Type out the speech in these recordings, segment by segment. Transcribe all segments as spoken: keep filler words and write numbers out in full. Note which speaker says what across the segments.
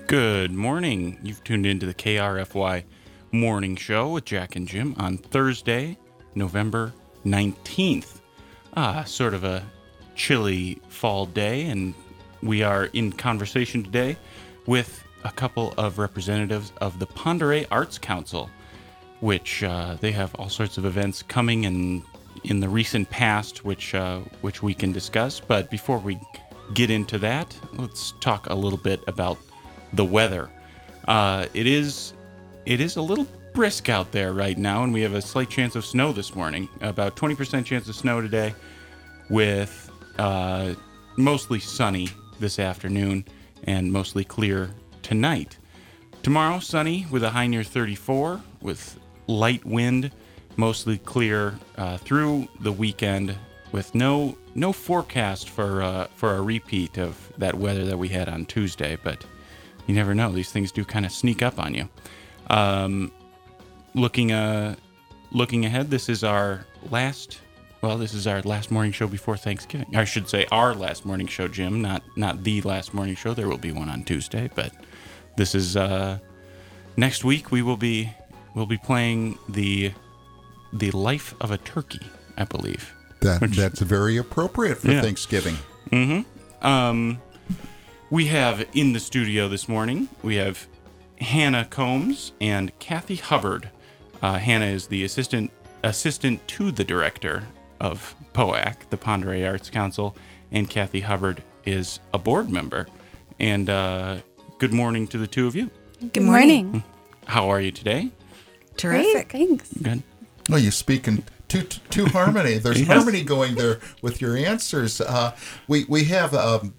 Speaker 1: Good morning. You've tuned into the K R F Y Morning Show with Jack and Jim on Thursday, November nineteenth. Ah, sort of a chilly fall day, and we are in conversation today with a couple of representatives of the Pend Oreille Arts Council, which uh, they have all sorts of events coming in in the recent past, which uh, which we can discuss. But before we get into that, let's talk a little bit about the weather. Uh, it is it is a little brisk out there right now, and we have a slight chance of snow this morning. About twenty percent chance of snow today, with uh, mostly sunny this afternoon and mostly clear tonight. Tomorrow, sunny with a high near thirty-four, with light wind, mostly clear uh, through the weekend, with no no forecast for uh, for a repeat of that weather that we had on Tuesday, but you never know. These things do kind of sneak up on you. Um, looking uh, looking ahead, this is our last. Well, this is our last morning show before Thanksgiving. I should say our last morning show, Jim, not not the last morning show. There will be one on Tuesday, but this is uh, next week. We will be we'll be playing the the Life of a Turkey, I believe.
Speaker 2: That
Speaker 1: which,
Speaker 2: that's very appropriate for
Speaker 1: yeah.
Speaker 2: Thanksgiving.
Speaker 1: Mm-hmm. Um. We have in the studio this morning, we have Hannah Combs and Kathy Hubbard. Uh, Hannah is the assistant assistant to the director of P O A C, the Pend Oreille Arts Council, and Kathy Hubbard is a board member. And uh, good morning to the two of you.
Speaker 3: Good morning.
Speaker 1: How are you today?
Speaker 3: Terrific.
Speaker 4: Great, thanks.
Speaker 1: Good.
Speaker 2: Well, you speak in two, two harmony. There's
Speaker 1: Yes.
Speaker 2: harmony going there with your answers. Uh, we, we have... Um,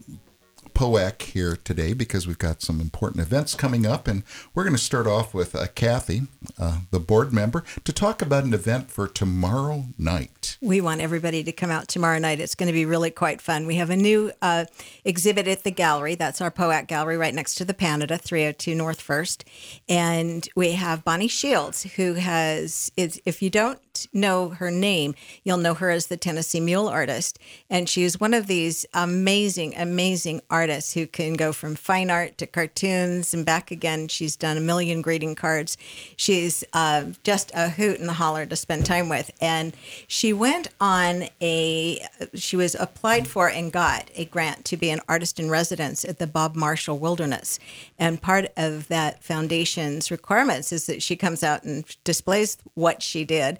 Speaker 2: P O A C here today because we've got some important events coming up, and we're going to start off with uh, Kathy, uh, the board member, to talk about an event for tomorrow night.
Speaker 3: We want everybody to come out tomorrow night. It's going to be really quite fun. We have a new uh, exhibit at the gallery. That's our P O A C gallery right next to the Panada, three oh two North First. And we have Bonnie Shields, who has, is, if you don't know her name, you'll know her as the Tennessee Mule artist. And she is one of these amazing, amazing artists who can go from fine art to cartoons and back again. She's done a million greeting cards. She's uh, just a hoot and a holler to spend time with. And she went on a, she was applied for and got a grant to be an artist in residence at the Bob Marshall Wilderness. And part of that foundation's requirements is that she comes out and displays what she did.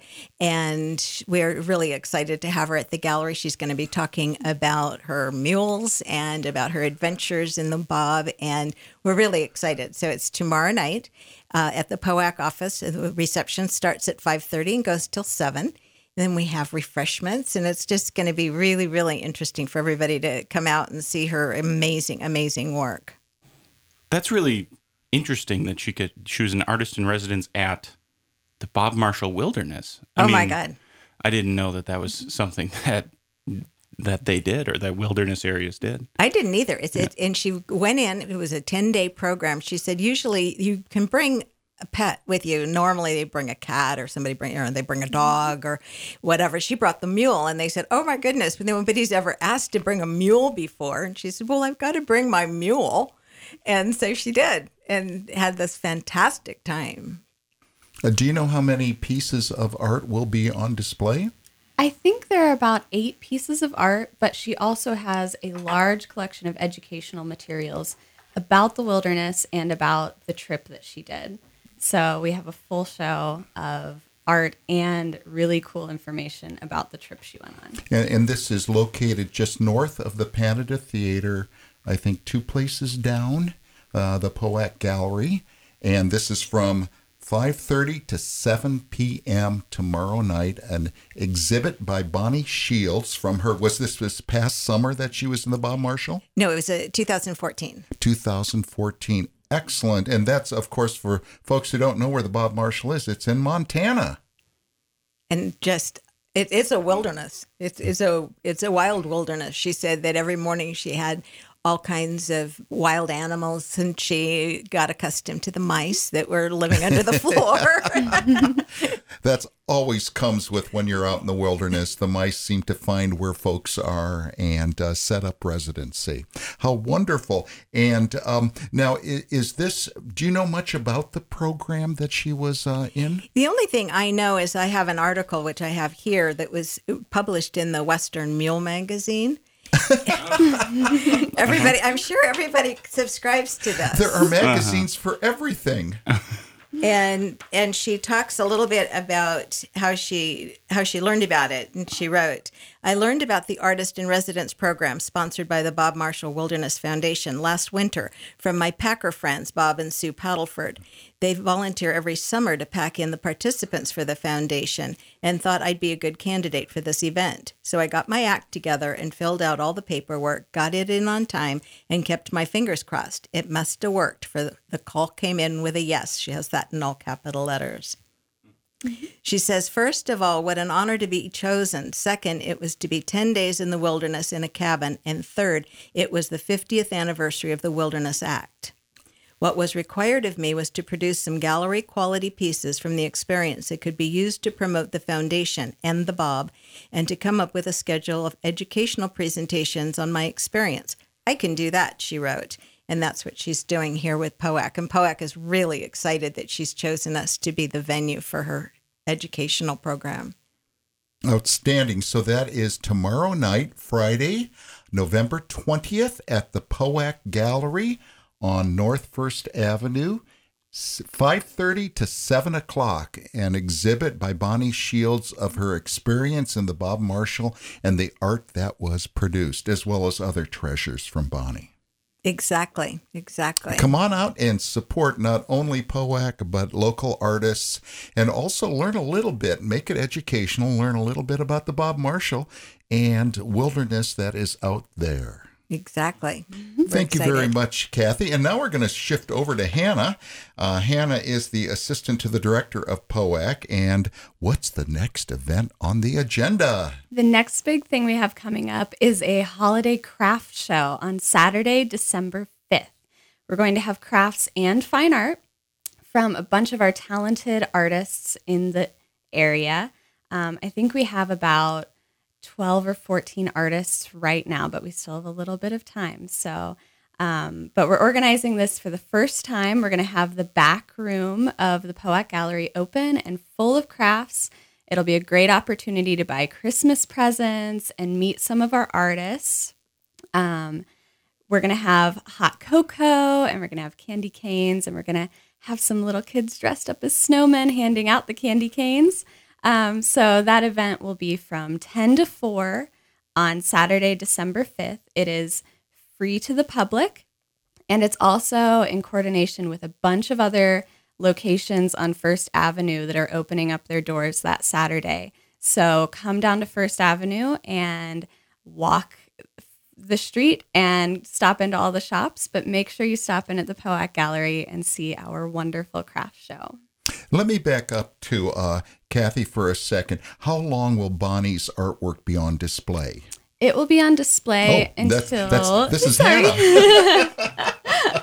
Speaker 3: And we're really excited to have her at the gallery. She's going to be talking about her mules and about her adventures in the Bob, and we're really excited. So it's tomorrow night uh, at the P O A C office. The reception starts at five thirty and goes till seven. And then we have refreshments, and it's just going to be really, really interesting for everybody to come out and see her amazing, amazing work.
Speaker 1: That's really interesting that she could. She was an artist in residence at the Bob Marshall Wilderness. I
Speaker 3: oh
Speaker 1: mean,
Speaker 3: my God!
Speaker 1: I didn't know that that was something that that they did or that wilderness areas did.
Speaker 3: I didn't either. It's,
Speaker 1: Yeah.
Speaker 3: it, and she went in. It was a ten-day program. She said usually you can bring a pet with you. Normally they bring a cat or somebody bring or they bring a dog or whatever. She brought the mule, and they said, "Oh my goodness, nobody's ever asked to bring a mule before." And she said, "Well, I've got to bring my mule," and so she did, and had this fantastic time.
Speaker 2: Uh, do you know how many pieces of art will be on display?
Speaker 4: I think there are about eight pieces of art, but she also has a large collection of educational materials about the wilderness and about the trip that she did. So we have a full show of art and really cool information about the trip she went on.
Speaker 2: And, and this is located just north of the Panada Theater, I think two places down, uh, the P O A C Gallery. And this is from five thirty to seven p.m. tomorrow night, an exhibit by Bonnie Shields from her, was this this past summer that she was in the Bob Marshall?
Speaker 3: No, it was a two thousand fourteen.
Speaker 2: two thousand fourteen. Excellent. And that's, of course, for folks who don't know where the Bob Marshall is, it's in Montana.
Speaker 3: And just, it, it's a wilderness. It's, it's a it's a wild wilderness. She said that every morning she had all kinds of wild animals, and she got accustomed to the mice that were living under the floor.
Speaker 2: That's always comes with when you're out in the wilderness. The mice seem to find where folks are and uh, set up residency. How wonderful. And um, now, is, is this, do you know much about the program that she was uh, in?
Speaker 3: The only thing I know is I have an article, which I have here, that was published in the Western Mule magazine. Everybody, I'm sure everybody subscribes to this.
Speaker 2: There are magazines uh-huh. for everything.
Speaker 3: And and she talks a little bit about how she how she learned about it. And she wrote, "I learned about the Artist in Residence program sponsored by the Bob Marshall Wilderness Foundation last winter from my packer friends, Bob and Sue Paddleford. They volunteer every summer to pack in the participants for the foundation and thought I'd be a good candidate for this event. So I got my act together and filled out all the paperwork, got it in on time, and kept my fingers crossed. It must have worked, for the call came in with a yes." She has that in all capital letters. She says, "First of all, what an honor to be chosen. Second, it was to be ten days in the wilderness in a cabin. And third, it was the fiftieth anniversary of the Wilderness Act. What was required of me was to produce some gallery quality pieces from the experience that could be used to promote the foundation and the Bob, and to come up with a schedule of educational presentations on my experience. I can do that," she wrote. And that's what she's doing here with P O A C. And P O A C is really excited that she's chosen us to be the venue for her educational program.
Speaker 2: Outstanding. So that is tomorrow night, Friday, November twentieth, at the P O A C Gallery on North First Avenue, five thirty to seven o'clock, an exhibit by Bonnie Shields of her experience in the Bob Marshall and the art that was produced, as well as other treasures from Bonnie.
Speaker 3: Exactly, exactly.
Speaker 2: Come on out and support not only P O A C, but local artists, and also learn a little bit, make it educational, learn a little bit about the Bob Marshall and wilderness that is out there.
Speaker 3: Exactly.
Speaker 2: Thank you very much, Kathy. And now we're going to shift over to Hannah. Uh, Hannah is the assistant to the director of P O A C. And what's the next event on the agenda?
Speaker 4: The next big thing we have coming up is a holiday craft show on Saturday, December fifth. We're going to have crafts and fine art from a bunch of our talented artists in the area. Um, I think we have about twelve or fourteen artists right now, but we still have a little bit of time. So, um, but we're organizing this for the first time. We're going to have the back room of the P O A C Gallery open and full of crafts. It'll be a great opportunity to buy Christmas presents and meet some of our artists. Um, we're going to have hot cocoa, and we're going to have candy canes, and we're going to have some little kids dressed up as snowmen handing out the candy canes. Um, so that event will be from ten to four on Saturday, December fifth. It is free to the public, and it's also in coordination with a bunch of other locations on First Avenue that are opening up their doors that Saturday. So come down to First Avenue and walk the street and stop into all the shops, but make sure you stop in at the P O A C Gallery and see our wonderful craft show.
Speaker 2: Let me back up to uh, Kathy for a second. How long will Bonnie's artwork be on display?
Speaker 4: It will be on display
Speaker 2: oh,
Speaker 4: until...
Speaker 2: That's, that's, this is
Speaker 4: Sorry.
Speaker 2: Hannah.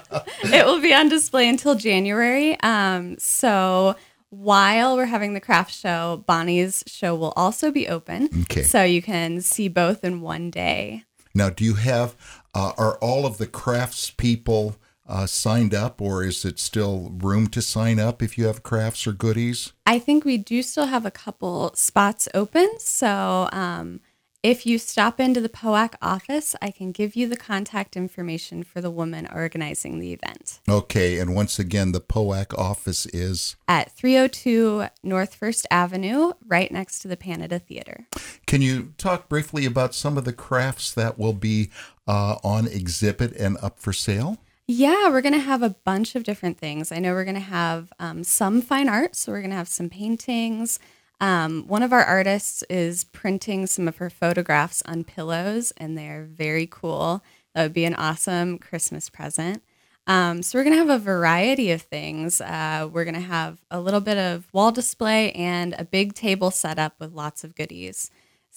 Speaker 4: It will be on display until January. Um, so while we're having the craft show, Bonnie's show will also be open.
Speaker 2: Okay.
Speaker 4: So you can see both in one day.
Speaker 2: Now, do you have, uh, are all of the crafts people Uh, signed up, or is it still room to sign up if you have crafts or goodies?
Speaker 4: I think we do still have a couple spots open. So um, if you stop into the P O A C office, I can give you the contact information for the woman organizing the event.
Speaker 2: Okay, and once again, the P O A C office is?
Speaker 4: At three oh two North First Avenue, right next to the Panada Theater.
Speaker 2: Can you talk briefly about some of the crafts that will be uh, on exhibit and up for sale?
Speaker 4: Yeah, we're going to have a bunch of different things. I know we're going to have um, some fine art, so we're going to have some paintings. Um, one of our artists is printing some of her photographs on pillows, and they're very cool. That would be an awesome Christmas present. Um, so we're going to have a variety of things. Uh, we're going to have a little bit of wall display and a big table set up with lots of goodies.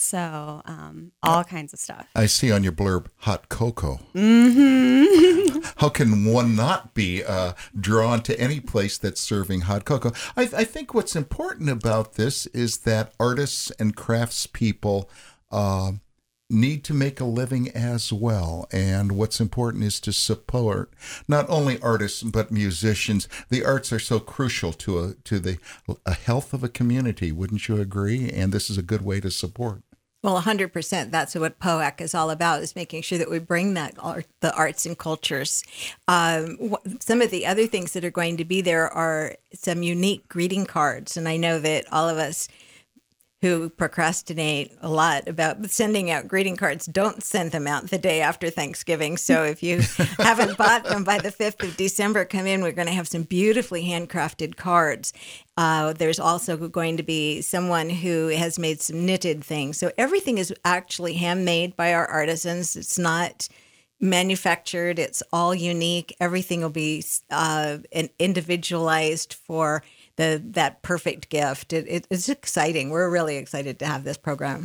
Speaker 4: So um, all kinds of stuff.
Speaker 2: I see on your blurb, hot cocoa.
Speaker 4: Mm-hmm.
Speaker 2: How can one not be uh, drawn to any place that's serving hot cocoa? I, I think what's important about this is that artists and craftspeople uh, need to make a living as well. And what's important is to support not only artists, but musicians. The arts are so crucial to a, to the a health of a community. Wouldn't you agree? And this is a good way to support.
Speaker 3: Well, one hundred percent. That's what P O A C is all about, is making sure that we bring that art, the arts and cultures. Um, some of the other things that are going to be there are some unique greeting cards. And I know that all of us who procrastinate a lot about sending out greeting cards don't send them out the day after Thanksgiving. So if you haven't bought them by the fifth of December, come in. We're going to have some beautifully handcrafted cards. Uh, there's also going to be someone who has made some knitted things. So everything is actually handmade by our artisans. It's not manufactured. It's all unique. Everything will be uh, individualized for the that perfect gift. It, it, it's exciting. We're really excited to have this program.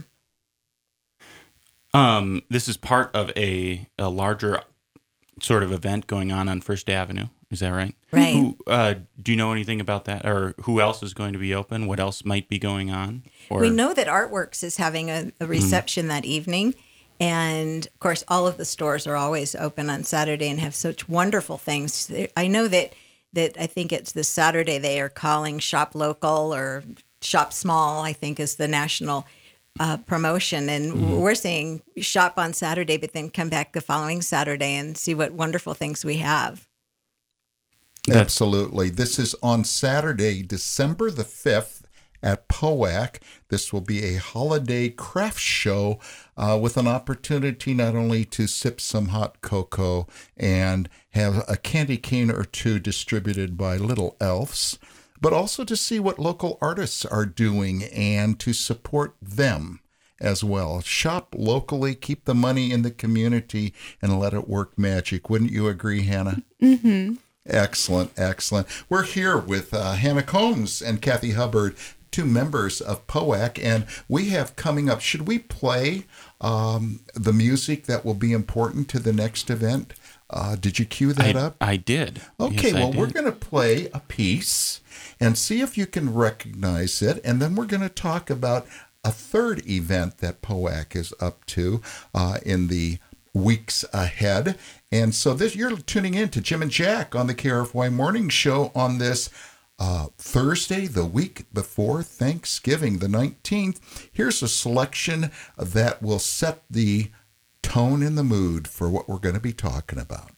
Speaker 1: Um, this is part of a, a larger sort of event going on on First Avenue. Is that right?
Speaker 3: Right.
Speaker 1: Who, uh, do you know anything about that, or who else is going to be open? What else might be going on? Or...
Speaker 3: We know that Artworks is having a, a reception mm-hmm. that evening. And of course, all of the stores are always open on Saturday and have such wonderful things. I know that that I think it's this Saturday they are calling Shop Local or Shop Small, I think is the national uh, promotion. And mm-hmm. we're saying shop on Saturday, but then come back the following Saturday and see what wonderful things we have.
Speaker 2: Absolutely. This is on Saturday, December the fifth at P O A C. This will be a holiday craft show uh, with an opportunity not only to sip some hot cocoa and have a candy cane or two distributed by Little Elves, but also to see what local artists are doing and to support them as well. Shop locally, keep the money in the community, and let it work magic. Wouldn't you agree, Hannah?
Speaker 4: Mm-hmm.
Speaker 2: Excellent, excellent. We're here with uh, Hannah Combs and Kathy Hubbard, two members of P O A C, and we have coming up, should we play um, the music that will be important to the next event? Uh, did you cue that
Speaker 1: I,
Speaker 2: up?
Speaker 1: I did.
Speaker 2: Okay,
Speaker 1: yes,
Speaker 2: well,
Speaker 1: did.
Speaker 2: We're going to play a piece and see if you can recognize it, and then we're going to talk about a third event that P O A C is up to uh, in the weeks ahead. And so this, you're tuning in to Jim and Jack on the K R F Y Morning Show on this Uh, Thursday, the week before Thanksgiving, the nineteenth. Here's a selection that will set the tone and the mood for what we're going to be talking about.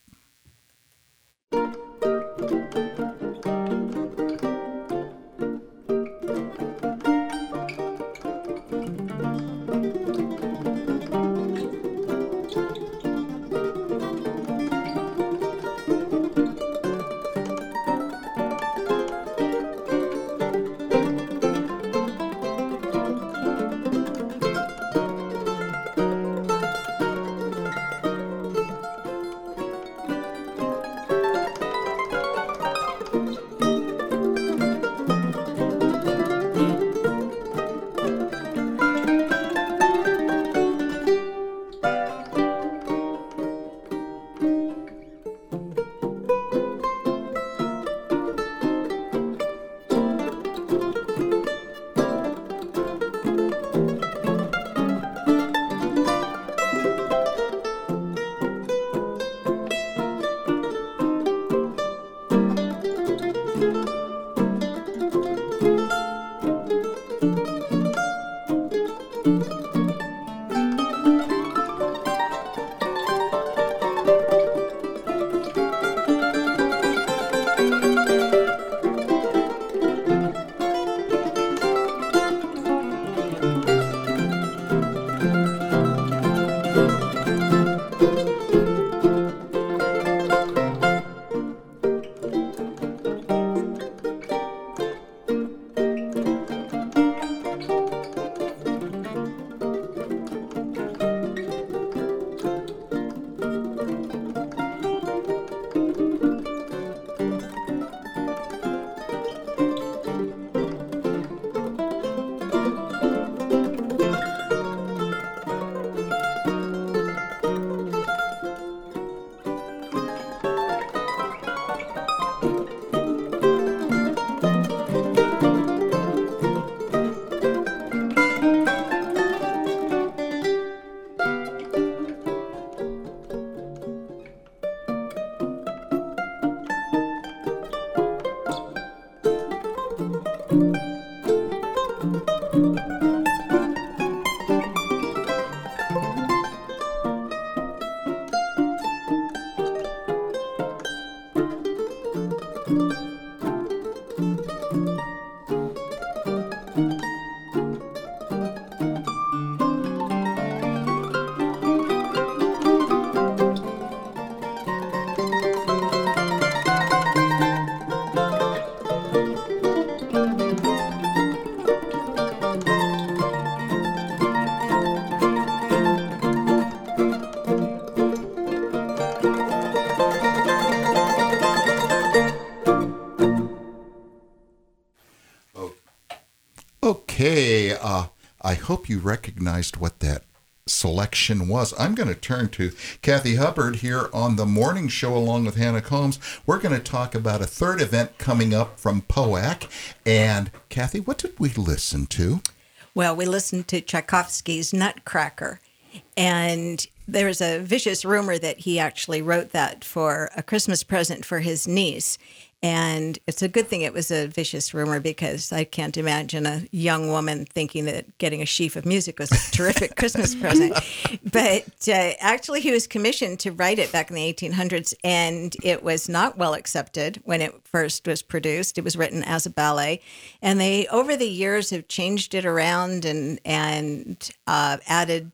Speaker 2: Okay, uh, I hope you recognized what that selection was. I'm going to turn to Kathy Hubbard here on the morning show along with Hannah Combs. We're going to talk about a third event coming up from P O A C. And Kathy, what did we listen to?
Speaker 3: Well, we listened to Tchaikovsky's Nutcracker, and there's a vicious rumor that he actually wrote that for a Christmas present for his niece. And it's a good thing it was a vicious rumor, because I can't imagine a young woman thinking that getting a sheaf of music was a terrific Christmas present. But uh, actually, he was commissioned to write it back in the eighteen hundreds, and it was not well accepted when it first was produced. It was written as a ballet, and they, over the years, have changed it around and, and uh, added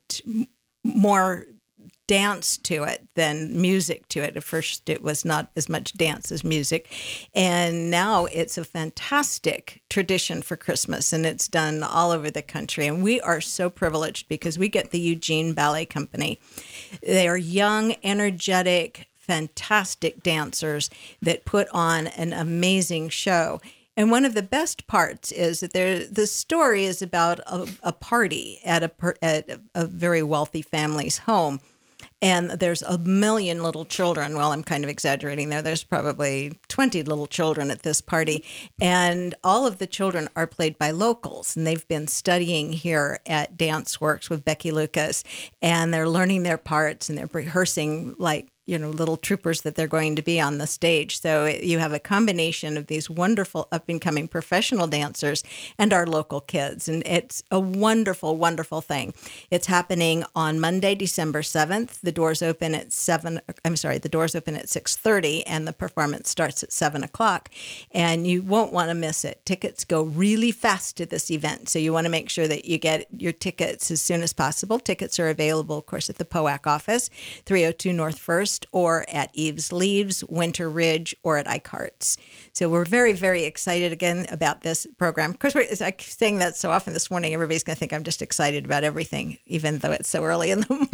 Speaker 3: more dance to it than music to it. At first, it was not as much dance as music. And now it's a fantastic tradition for Christmas, and it's done all over the country. And we are so privileged because we get the Eugene Ballet Company. They are young, energetic, fantastic dancers that put on an amazing show. And one of the best parts is that there, the story is about a, a party at a, at a very wealthy family's home. And there's a million little children. Well, I'm kind of exaggerating there. There's probably twenty little children at this party. And all of the children are played by locals. And they've been studying here at Dance Works with Becky Lucas. And they're learning their parts, and they're rehearsing like, you know, little troopers that they're going to be on the stage. So you have a combination of these wonderful up-and-coming professional dancers and our local kids. And it's a wonderful, wonderful thing. It's happening on Monday, December seventh. The doors open at seven. I'm sorry, the doors open at six thirty, and the performance starts at seven o'clock. And you won't want to miss it. Tickets go really fast to this event. So you want to make sure that you get your tickets as soon as possible. Tickets are available, of course, at the P O A C office, three oh two North First, or at Eve's Leaves, Winter Ridge, or at Eichardt's. So we're very, very excited again about this program. Of course, we're, I'm saying that so often this morning, everybody's going to think I'm just excited about everything, even though it's so early in the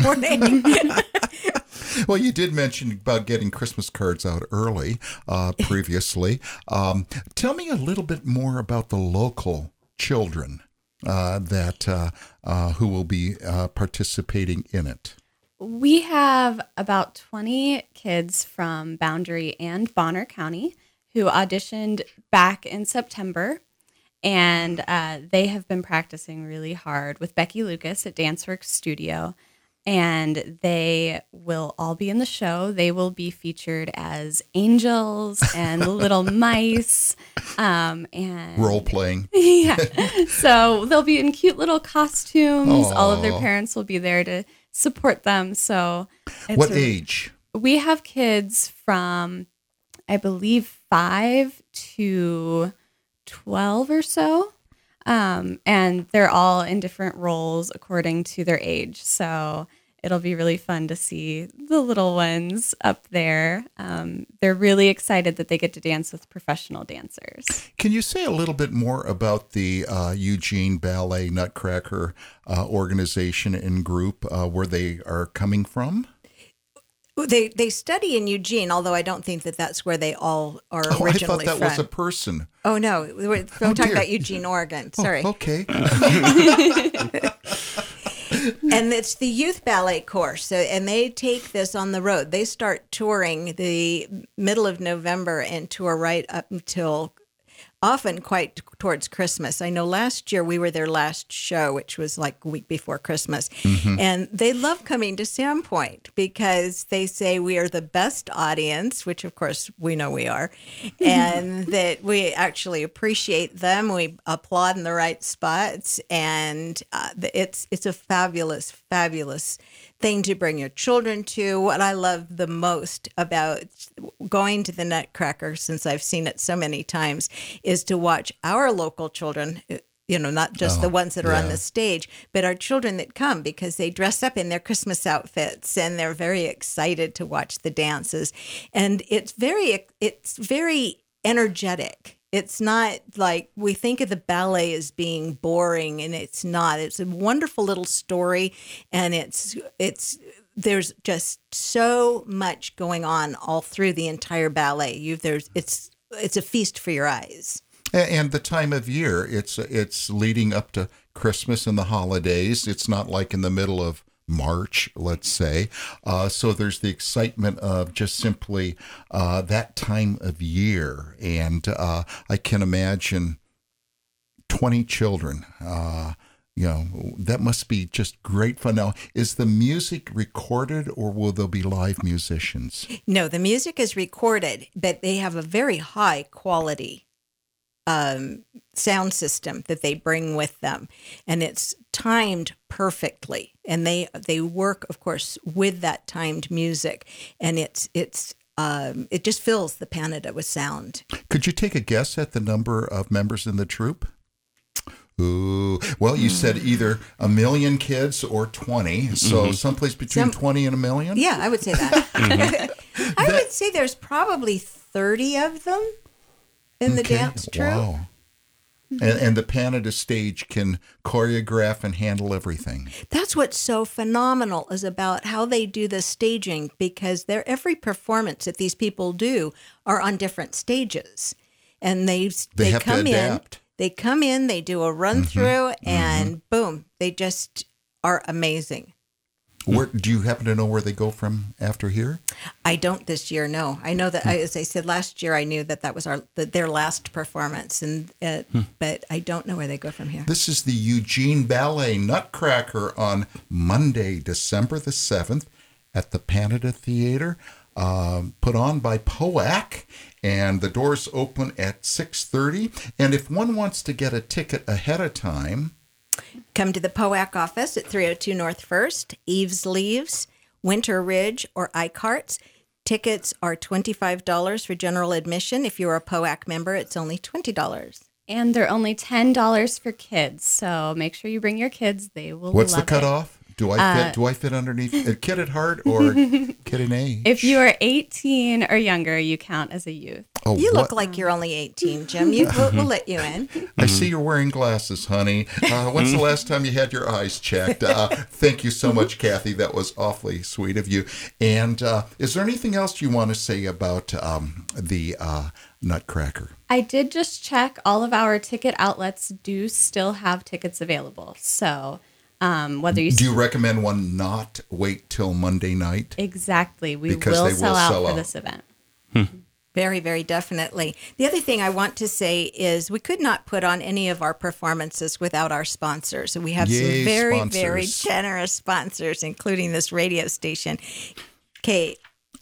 Speaker 3: morning.
Speaker 2: Well, you did mention about getting Christmas cards out early uh, previously. Um, tell me a little bit more about the local children uh, that uh, uh, who will be uh, participating in it.
Speaker 4: We have about twenty kids from Boundary and Bonner County who auditioned back in September, and uh, they have been practicing really hard with Becky Lucas at DanceWorks Studio, and they will all be in the show. They will be featured as angels and little mice, um, and
Speaker 2: role playing.
Speaker 4: Yeah, so they'll be in cute little costumes.
Speaker 2: Aww.
Speaker 4: All of their parents will be there to support them. So it's
Speaker 2: what
Speaker 4: a,
Speaker 2: age?
Speaker 4: We have kids from, I believe, five to twelve or so. Um, and they're all in different roles according to their age. So it'll be really fun to see the little ones up there. Um, they're really excited that they get to dance with professional dancers.
Speaker 2: Can you say a little bit more about the uh, Eugene Ballet Nutcracker uh, organization and group, uh, where they are coming from?
Speaker 3: They they study in Eugene, although I don't think that that's where they all are
Speaker 2: Oh,
Speaker 3: originally
Speaker 2: I thought that
Speaker 3: from.
Speaker 2: was a person.
Speaker 3: Oh, no. We're, we're
Speaker 2: Oh,
Speaker 3: talking
Speaker 2: dear.
Speaker 3: about Eugene, Oregon. Sorry.
Speaker 2: Oh, okay.
Speaker 3: And it's the youth ballet course. So, and they take this on the road. They start touring the middle of November and tour right up until often quite t- towards Christmas. I know last year we were their last show, which was like a week before Christmas. Mm-hmm. And they love coming to Sandpoint because they say we are the best audience, which of course we know we are, and that we actually appreciate them. We applaud in the right spots. And uh, it's, it's a fabulous, fabulous thing to bring your children to. What I love the most about going to the Nutcracker, since I've seen it so many times, is to watch our local children, you know, not just
Speaker 2: Oh,
Speaker 3: the ones that are
Speaker 2: yeah.
Speaker 3: on the stage, but our children that come, because they dress up in their Christmas outfits and they're very excited to watch the dances. And it's very, it's very energetic. It's not like we think of the ballet as being boring, and it's not. It's a wonderful little story, and it's it's there's just so much going on all through the entire ballet. You there's it's it's a feast for your eyes.
Speaker 2: A- And the time of year, it's it's leading up to Christmas and the holidays. It's not like in the middle of March, let's say. Uh, so there's the excitement of just simply uh, that time of year. And uh, I can imagine twenty children. Uh, you know, that must be just great fun. Now, is the music recorded or will there be live musicians?
Speaker 3: No, the music is recorded, but they have a very high quality um, sound system that they bring with them, and it's timed perfectly. And they they work, of course, with that timed music, and it's it's um, it just fills the Panada with sound.
Speaker 2: Could you take a guess at the number of members in the troupe? Ooh, well, you said either a million kids or twenty, so mm-hmm. someplace between Some, twenty and a million?
Speaker 3: Yeah, I would say that. mm-hmm. I that, would say there's probably thirty of them in the okay. dance troupe. Wow.
Speaker 2: Mm-hmm. And, and the Panada stage can choreograph and handle everything.
Speaker 3: That's what's so phenomenal is about how they do the staging, because their every performance that these people do are on different stages. And they,
Speaker 2: they,
Speaker 3: they
Speaker 2: have
Speaker 3: come
Speaker 2: to adapt.
Speaker 3: in. They come in, they do a run through, mm-hmm. and mm-hmm. boom, they just are amazing.
Speaker 2: Where, do you happen to know where they go from after here?
Speaker 3: I don't this year, no. I know that, as I said last year, I knew that that was our that their last performance, and uh, hmm. but I don't know where they go from here.
Speaker 2: This is the Eugene Ballet Nutcracker on Monday, December the seventh at the Panada Theater, um, put on by P O A C. And the doors open at six thirty. And if one wants to get a ticket ahead of time,
Speaker 3: come to the P O A C office at three oh two North First, Eves Leaves, Winter Ridge, or iCarts. Tickets are twenty-five dollars for general admission. If you're a P O A C member, it's only twenty dollars.
Speaker 4: And they're only ten dollars for kids. So make sure you bring your kids. They will
Speaker 2: What's
Speaker 4: love
Speaker 2: the cutoff?
Speaker 4: It.
Speaker 2: Do I fit? Uh, do I fit underneath a kid at heart or kid in age?
Speaker 4: If you are eighteen or younger, you count as a youth.
Speaker 3: Oh, you what? Look like you're only eighteen, Jim. You, we'll, we'll let you in.
Speaker 2: I see you're wearing glasses, honey. Uh, when's the last time you had your eyes checked? Uh, thank you so much, Kathy. That was awfully sweet of you. And uh, is there anything else you want to say about um, the uh, Nutcracker?
Speaker 4: I did just check. All of our ticket outlets do still have tickets available. So... Um, whether you
Speaker 2: do you recommend one not wait till Monday night?
Speaker 4: Exactly. We
Speaker 2: because
Speaker 4: will
Speaker 2: they
Speaker 4: sell
Speaker 2: will
Speaker 4: out
Speaker 2: sell
Speaker 4: for
Speaker 2: out.
Speaker 4: this event.
Speaker 1: Hmm.
Speaker 3: Very, very definitely. The other thing I want to say is we could not put on any of our performances without our sponsors. And we have
Speaker 2: Yay,
Speaker 3: some very,
Speaker 2: sponsors.
Speaker 3: very generous sponsors, including this radio station, K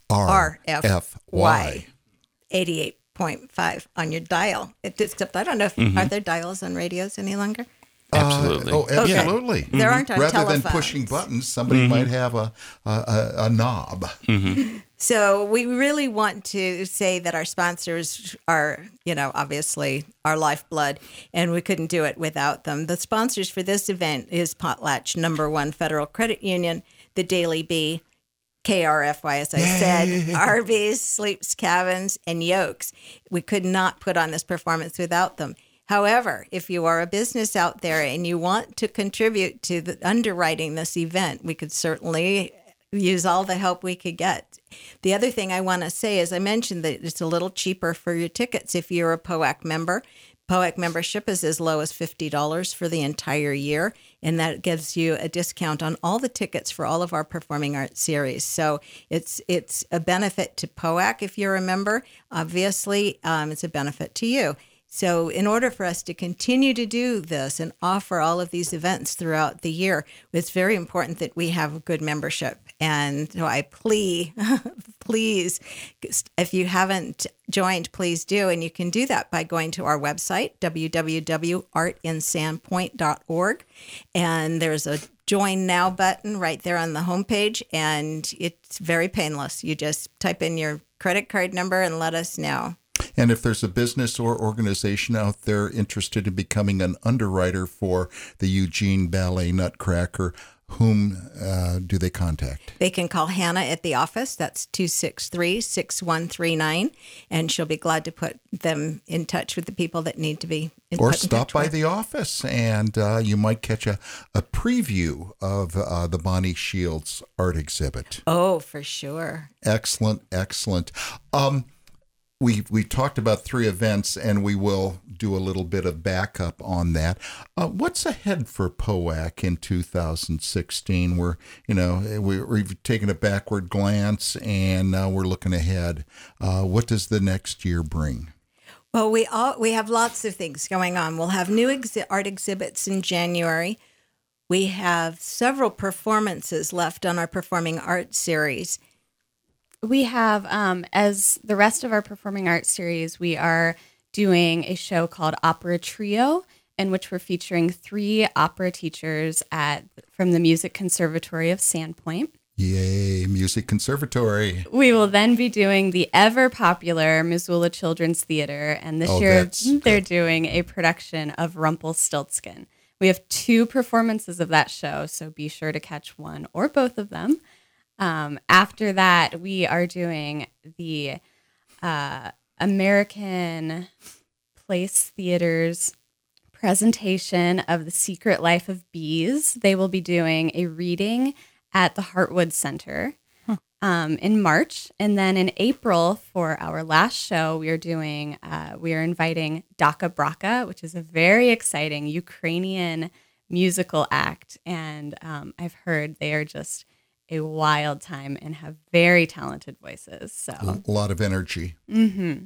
Speaker 3: R F Y eighty-eight point five on your dial. Except I don't know if mm-hmm. are there dials on radios any longer?
Speaker 1: Absolutely.
Speaker 2: Uh, oh, absolutely.
Speaker 3: Okay. There aren't on
Speaker 2: Rather
Speaker 3: telephones.
Speaker 2: than pushing buttons, somebody
Speaker 1: mm-hmm.
Speaker 2: might have a a, a, a knob.
Speaker 1: Mm-hmm.
Speaker 3: So we really want to say that our sponsors are, you know, obviously our lifeblood, and we couldn't do it without them. The sponsors for this event is Potlatch Number One Federal Credit Union, the Daily Bee, K R F Y, as I
Speaker 2: Yay.
Speaker 3: said, Arby's, Sleeps Cabins, and Yokes. We could not put on this performance without them. However, if you are a business out there and you want to contribute to the underwriting this event, we could certainly use all the help we could get. The other thing I want to say is I mentioned that it's a little cheaper for your tickets if you're a P O A C member. P O A C membership is as low as fifty dollars for the entire year, and that gives you a discount on all the tickets for all of our performing arts series. So it's it's a benefit to P O A C if you're a member. Obviously, um, it's a benefit to you. So in order for us to continue to do this and offer all of these events throughout the year, it's very important that we have a good membership. And so I plea, please, if you haven't joined, please do. And you can do that by going to our website, w w w dot art in sandpoint dot org. And there's a Join Now button right there on the homepage. And it's very painless. You just type in your credit card number and let us know.
Speaker 2: And if there's a business or organization out there interested in becoming an underwriter for the Eugene Ballet Nutcracker, whom uh, do they contact?
Speaker 3: They can call Hannah at the office. That's two six three, six one three nine. And she'll be glad to put them in touch with the people that need to be in
Speaker 2: Or
Speaker 3: put in
Speaker 2: stop
Speaker 3: touch
Speaker 2: by
Speaker 3: with.
Speaker 2: the office and uh, you might catch a, a preview of uh, the Bonnie Shields art exhibit.
Speaker 3: Oh, for sure.
Speaker 2: Excellent, excellent. Um, we we talked about three events, and we will do a little bit of backup on that. Uh, what's ahead for P O A C in two thousand sixteen? We're you know we, we've taken a backward glance, and now we're looking ahead. Uh, what does the next year bring?
Speaker 3: Well, we all we have lots of things going on. We'll have new exhi- art exhibits in January. We have several performances left on our Performing Arts series.
Speaker 4: We have, um, as the rest of our Performing Arts series, we are doing a show called Opera Trio, in which we're featuring three opera teachers at from the Music Conservatory of Sandpoint.
Speaker 2: Yay, Music Conservatory.
Speaker 4: We will then be doing the ever popular Missoula Children's Theater, and this
Speaker 2: Oh,
Speaker 4: year
Speaker 2: that's
Speaker 4: they're
Speaker 2: good.
Speaker 4: doing a production of Rumpelstiltskin. We have two performances of that show, so be sure to catch one or both of them. Um, after that, we are doing the uh, American Place Theater's presentation of The Secret Life of Bees. They will be doing a reading at the Heartwood Center um, in March. And then in April, for our last show, we are doing, uh, we are inviting Daka Braka, which is a very exciting Ukrainian musical act. And um, I've heard they are just a wild time and have very talented voices. So
Speaker 2: A lot of energy. Mm-hmm.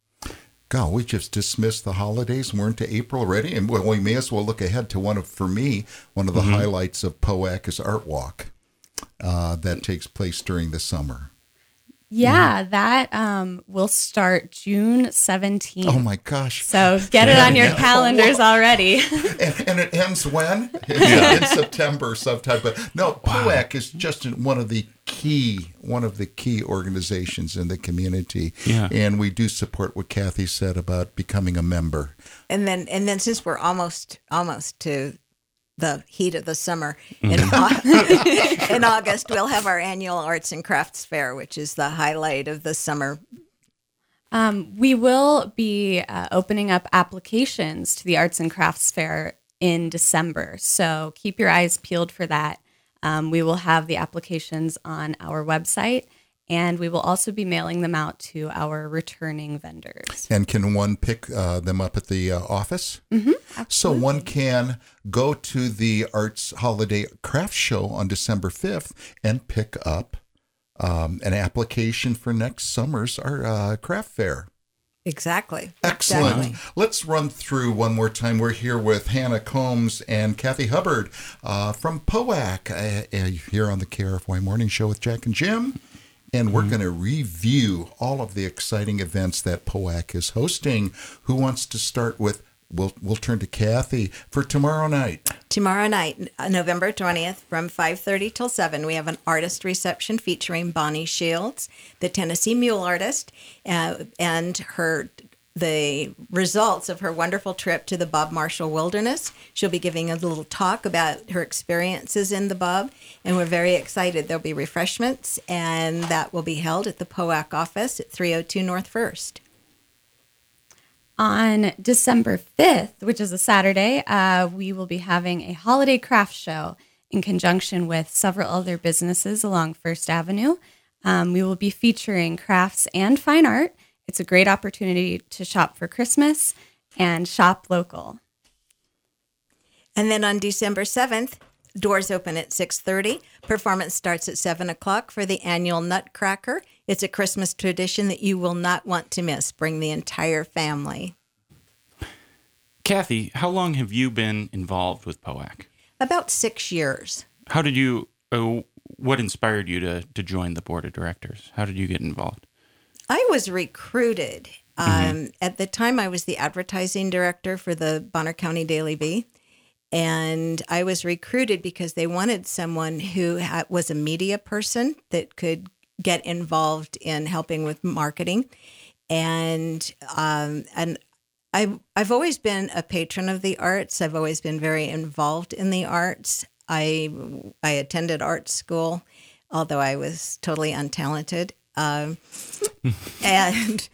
Speaker 2: God, we just dismissed the holidays and we're into April already. And well, we may as well look ahead to one of, for me, one of the mm-hmm. highlights of P O A C is Art Walk. Uh, that takes place during the summer.
Speaker 4: Yeah, mm-hmm. that um, will start June seventeenth.
Speaker 2: Oh, my gosh.
Speaker 4: So get it on your calendars already.
Speaker 2: and, and it ends when? in September sometime. But no, P O A C is just one of the key, one of the key organizations in the community.
Speaker 1: Yeah.
Speaker 2: And we do support what Kathy said about becoming a member.
Speaker 3: And then, and then since we're almost, almost to the heat of the summer. In, Au- in August, we'll have our annual Arts and Crafts Fair, which is the highlight of the summer.
Speaker 4: Um, we will be uh, opening up applications to the Arts and Crafts Fair in December, so keep your eyes peeled for that. Um, we will have the applications on our website, and we will also be mailing them out to our returning vendors.
Speaker 2: And can one pick uh, them up at the uh, office?
Speaker 4: Mm-hmm,
Speaker 2: so one can go to the Arts Holiday Craft Show on December fifth and pick up um, an application for next summer's our, uh, craft fair.
Speaker 3: Exactly.
Speaker 2: Excellent.
Speaker 3: Exactly.
Speaker 2: Let's run through one more time. We're here with Hannah Combs and Kathy Hubbard uh, from P O A C uh, here on the K R F Y Morning Show with Jack and Jim. And we're mm-hmm. going to review all of the exciting events that P O A C is hosting. Who wants to start with? We'll we'll turn to Kathy for tomorrow night.
Speaker 3: Tomorrow night, November twentieth, from five thirty till seven, we have an artist reception featuring Bonnie Shields, the Tennessee mule artist, uh, and her the results of her wonderful trip to the Bob Marshall Wilderness. She'll be giving a little talk about her experiences in the Bob, and we're very excited. There'll be refreshments, and that will be held at the P O A C office at three oh two North First.
Speaker 4: On December fifth, which is a Saturday, uh, we will be having a holiday craft show in conjunction with several other businesses along First Avenue. Um, we will be featuring crafts and fine art. It's a great opportunity to shop for Christmas and shop local.
Speaker 3: And then on December seventh, doors open at six thirty. Performance starts at seven o'clock for the annual Nutcracker. It's a Christmas tradition that you will not want to miss. Bring the entire family.
Speaker 1: Kathy, how long have you been involved with P O A C?
Speaker 3: About six years.
Speaker 1: How did you, uh, what inspired you to, to join the board of directors? How did you get involved?
Speaker 3: I was recruited.
Speaker 1: Mm-hmm.
Speaker 3: Um, at the time, I was the advertising director for the Bonner County Daily Bee. And I was recruited because they wanted someone who ha- was a media person that could get involved in helping with marketing. And um, and I've, I've always been a patron of the arts. I've always been very involved in the arts. I, I attended art school, although I was totally untalented. Um, and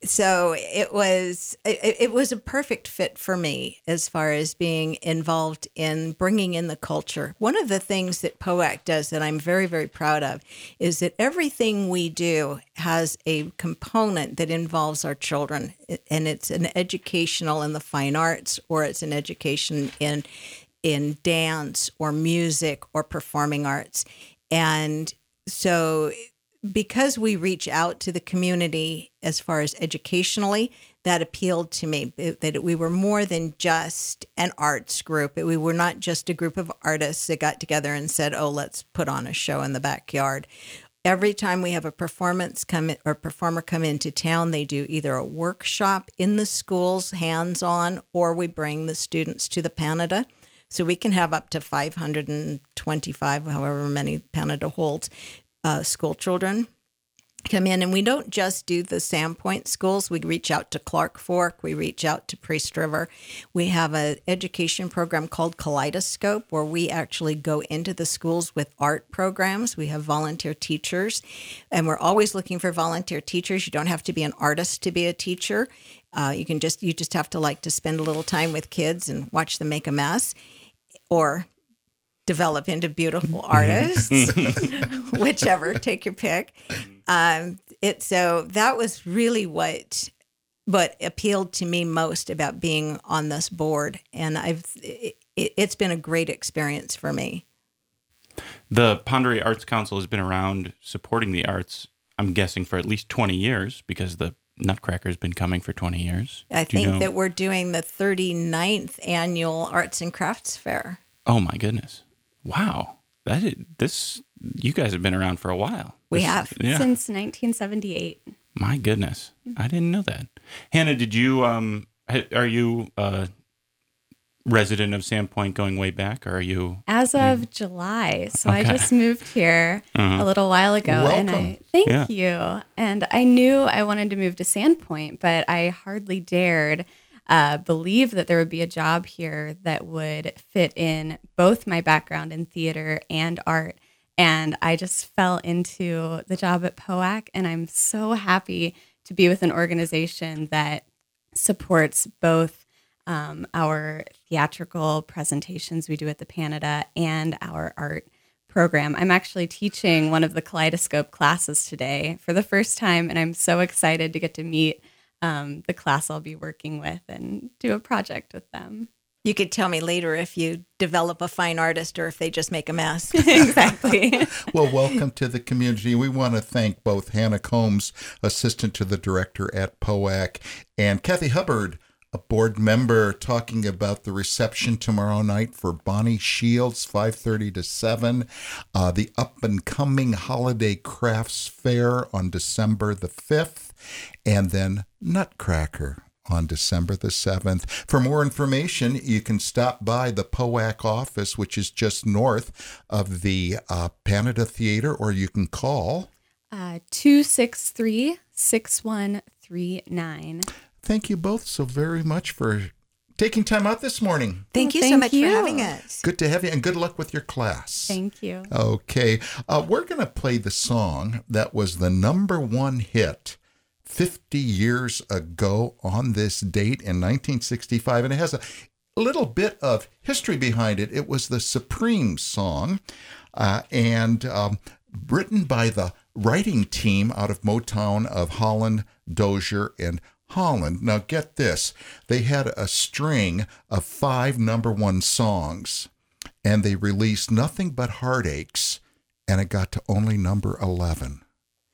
Speaker 3: so it was it, it was a perfect fit for me as far as being involved in bringing in the culture. One of the things that P O A C does that I'm very, very proud of is that everything we do has a component that involves our children, and it's an educational in the fine arts, or it's an education in in dance or music or performing arts. And so because we reach out to the community as far as educationally, that appealed to me, that we were more than just an arts group. We were not just a group of artists that got together and said, oh, let's put on a show in the backyard. Every time we have a performance come in, or performer come into town, they do either a workshop in the schools, hands-on, or we bring the students to the Panada. So we can have up to five hundred twenty-five, however many Panada holds, Uh, school children come in, and we don't just do the Sandpoint schools. We reach out to Clark Fork. We reach out to Priest River. We have an education program called Kaleidoscope, where we actually go into the schools with art programs. We have volunteer teachers, and we're always looking for volunteer teachers. You don't have to be an artist to be a teacher. Uh, you can just you just have to like to spend a little time with kids and watch them make a mess, or develop into beautiful artists, whichever, take your pick. Um, it so that was really what what appealed to me most about being on this board, and I've it, it's been a great experience for me.
Speaker 1: The Pend Oreille Arts Council has been around supporting the arts, I'm guessing, for at least twenty years, because the Nutcracker's been coming for twenty years.
Speaker 3: I
Speaker 1: Do you
Speaker 3: think
Speaker 1: know?
Speaker 3: that we're doing the thirty-ninth annual Arts and Crafts Fair.
Speaker 1: Oh my goodness. Wow. That is, this you guys have been around for a while.
Speaker 3: We
Speaker 1: This-
Speaker 3: have.
Speaker 1: Yeah.
Speaker 4: Since nineteen seventy-eight.
Speaker 1: My goodness. I didn't know that. Hannah, did you um ha- are you a resident of Sandpoint going way back, or are you
Speaker 4: As of July. So I
Speaker 1: Okay.
Speaker 4: just moved here
Speaker 1: Uh-huh.
Speaker 4: a little while ago. And
Speaker 2: Welcome.
Speaker 4: I thank
Speaker 1: Yeah.
Speaker 4: you. And I knew I wanted to move to Sandpoint, but I hardly dared uh, believe that there would be a job here that would fit in both my background in theater and art. And I just fell into the job at P O A C, and I'm so happy to be with an organization that supports both um, our theatrical presentations we do at the Panada and our art program. I'm actually teaching one of the Kaleidoscope classes today for the first time, and I'm so excited to get to meet um, the class I'll be working with and do a project with them.
Speaker 3: You could tell me later if you develop a fine artist or if they just make a mess.
Speaker 4: Exactly.
Speaker 2: Well, welcome to the community. We want to thank both Hannah Combs, assistant to the director at P O A C, and Kathy Hubbard, a board member, talking about the reception tomorrow night for Bonnie Shields, five thirty to seven, uh, the up-and-coming Holiday Crafts Fair on December the fifth, and then Nutcracker on December the seventh. For more information, you can stop by the P O A C office, which is just north of the uh, Panada Theater, or you can call.
Speaker 4: Uh, two six three, six one three nine.
Speaker 2: Thank you both so very much for taking time out this morning.
Speaker 3: Thank you
Speaker 4: Thank
Speaker 3: so much
Speaker 4: you.
Speaker 3: for having us.
Speaker 2: Good to have you, and good luck with your class.
Speaker 4: Thank you.
Speaker 2: Okay. Uh, we're going to play the song that was the number one hit fifty years ago on this date in nineteen sixty-five, and it has a little bit of history behind it. It was the Supreme song, uh, and um, written by the writing team out of Motown of Holland, Dozier, and Holland. Now get this, they had a string of five number one songs, and they released Nothing But Heartaches, and it got to only number eleven.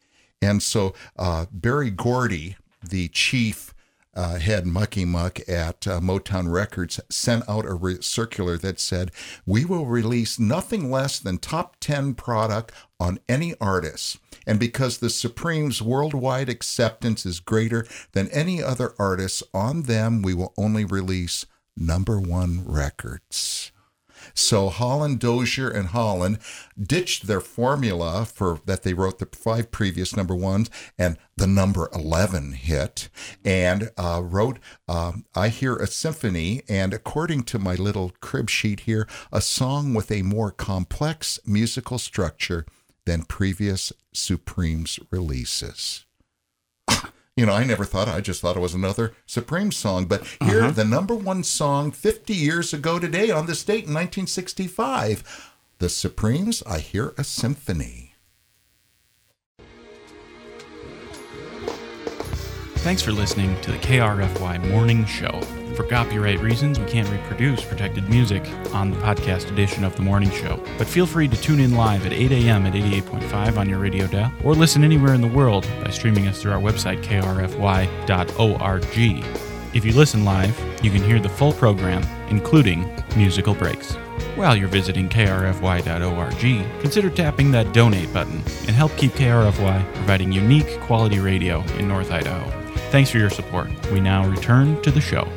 Speaker 2: And so uh, Barry Gordy, the chief uh, head mucky muck at uh, Motown Records, sent out a re- circular that said, we will release nothing less than top ten product on any artist. And because the Supremes' worldwide acceptance is greater than any other artists, on them we will only release number one records. So Holland, Dozier, and Holland ditched their formula for that they wrote the five previous number ones and the number eleven hit, and uh, wrote uh, I Hear a Symphony, and according to my little crib sheet here, a song with a more complex musical structure than previous Supremes releases. You know, I never thought, I just thought it was another Supreme song. But here, uh-huh. the number one song fifty years ago today on this date in nineteen sixty-five, the Supremes, I Hear a Symphony.
Speaker 1: Thanks for listening to the K R F Y Morning Show. For copyright reasons, we can't reproduce protected music on the podcast edition of the Morning Show. But feel free to tune in live at eight a.m. at eighty-eight point five on your radio dial, or listen anywhere in the world by streaming us through our website, k r f y dot org. If you listen live, you can hear the full program, including musical breaks. While you're visiting k r f y dot org, consider tapping that donate button and help keep K R F Y providing unique quality radio in North Idaho. Thanks for your support. We now return to the show.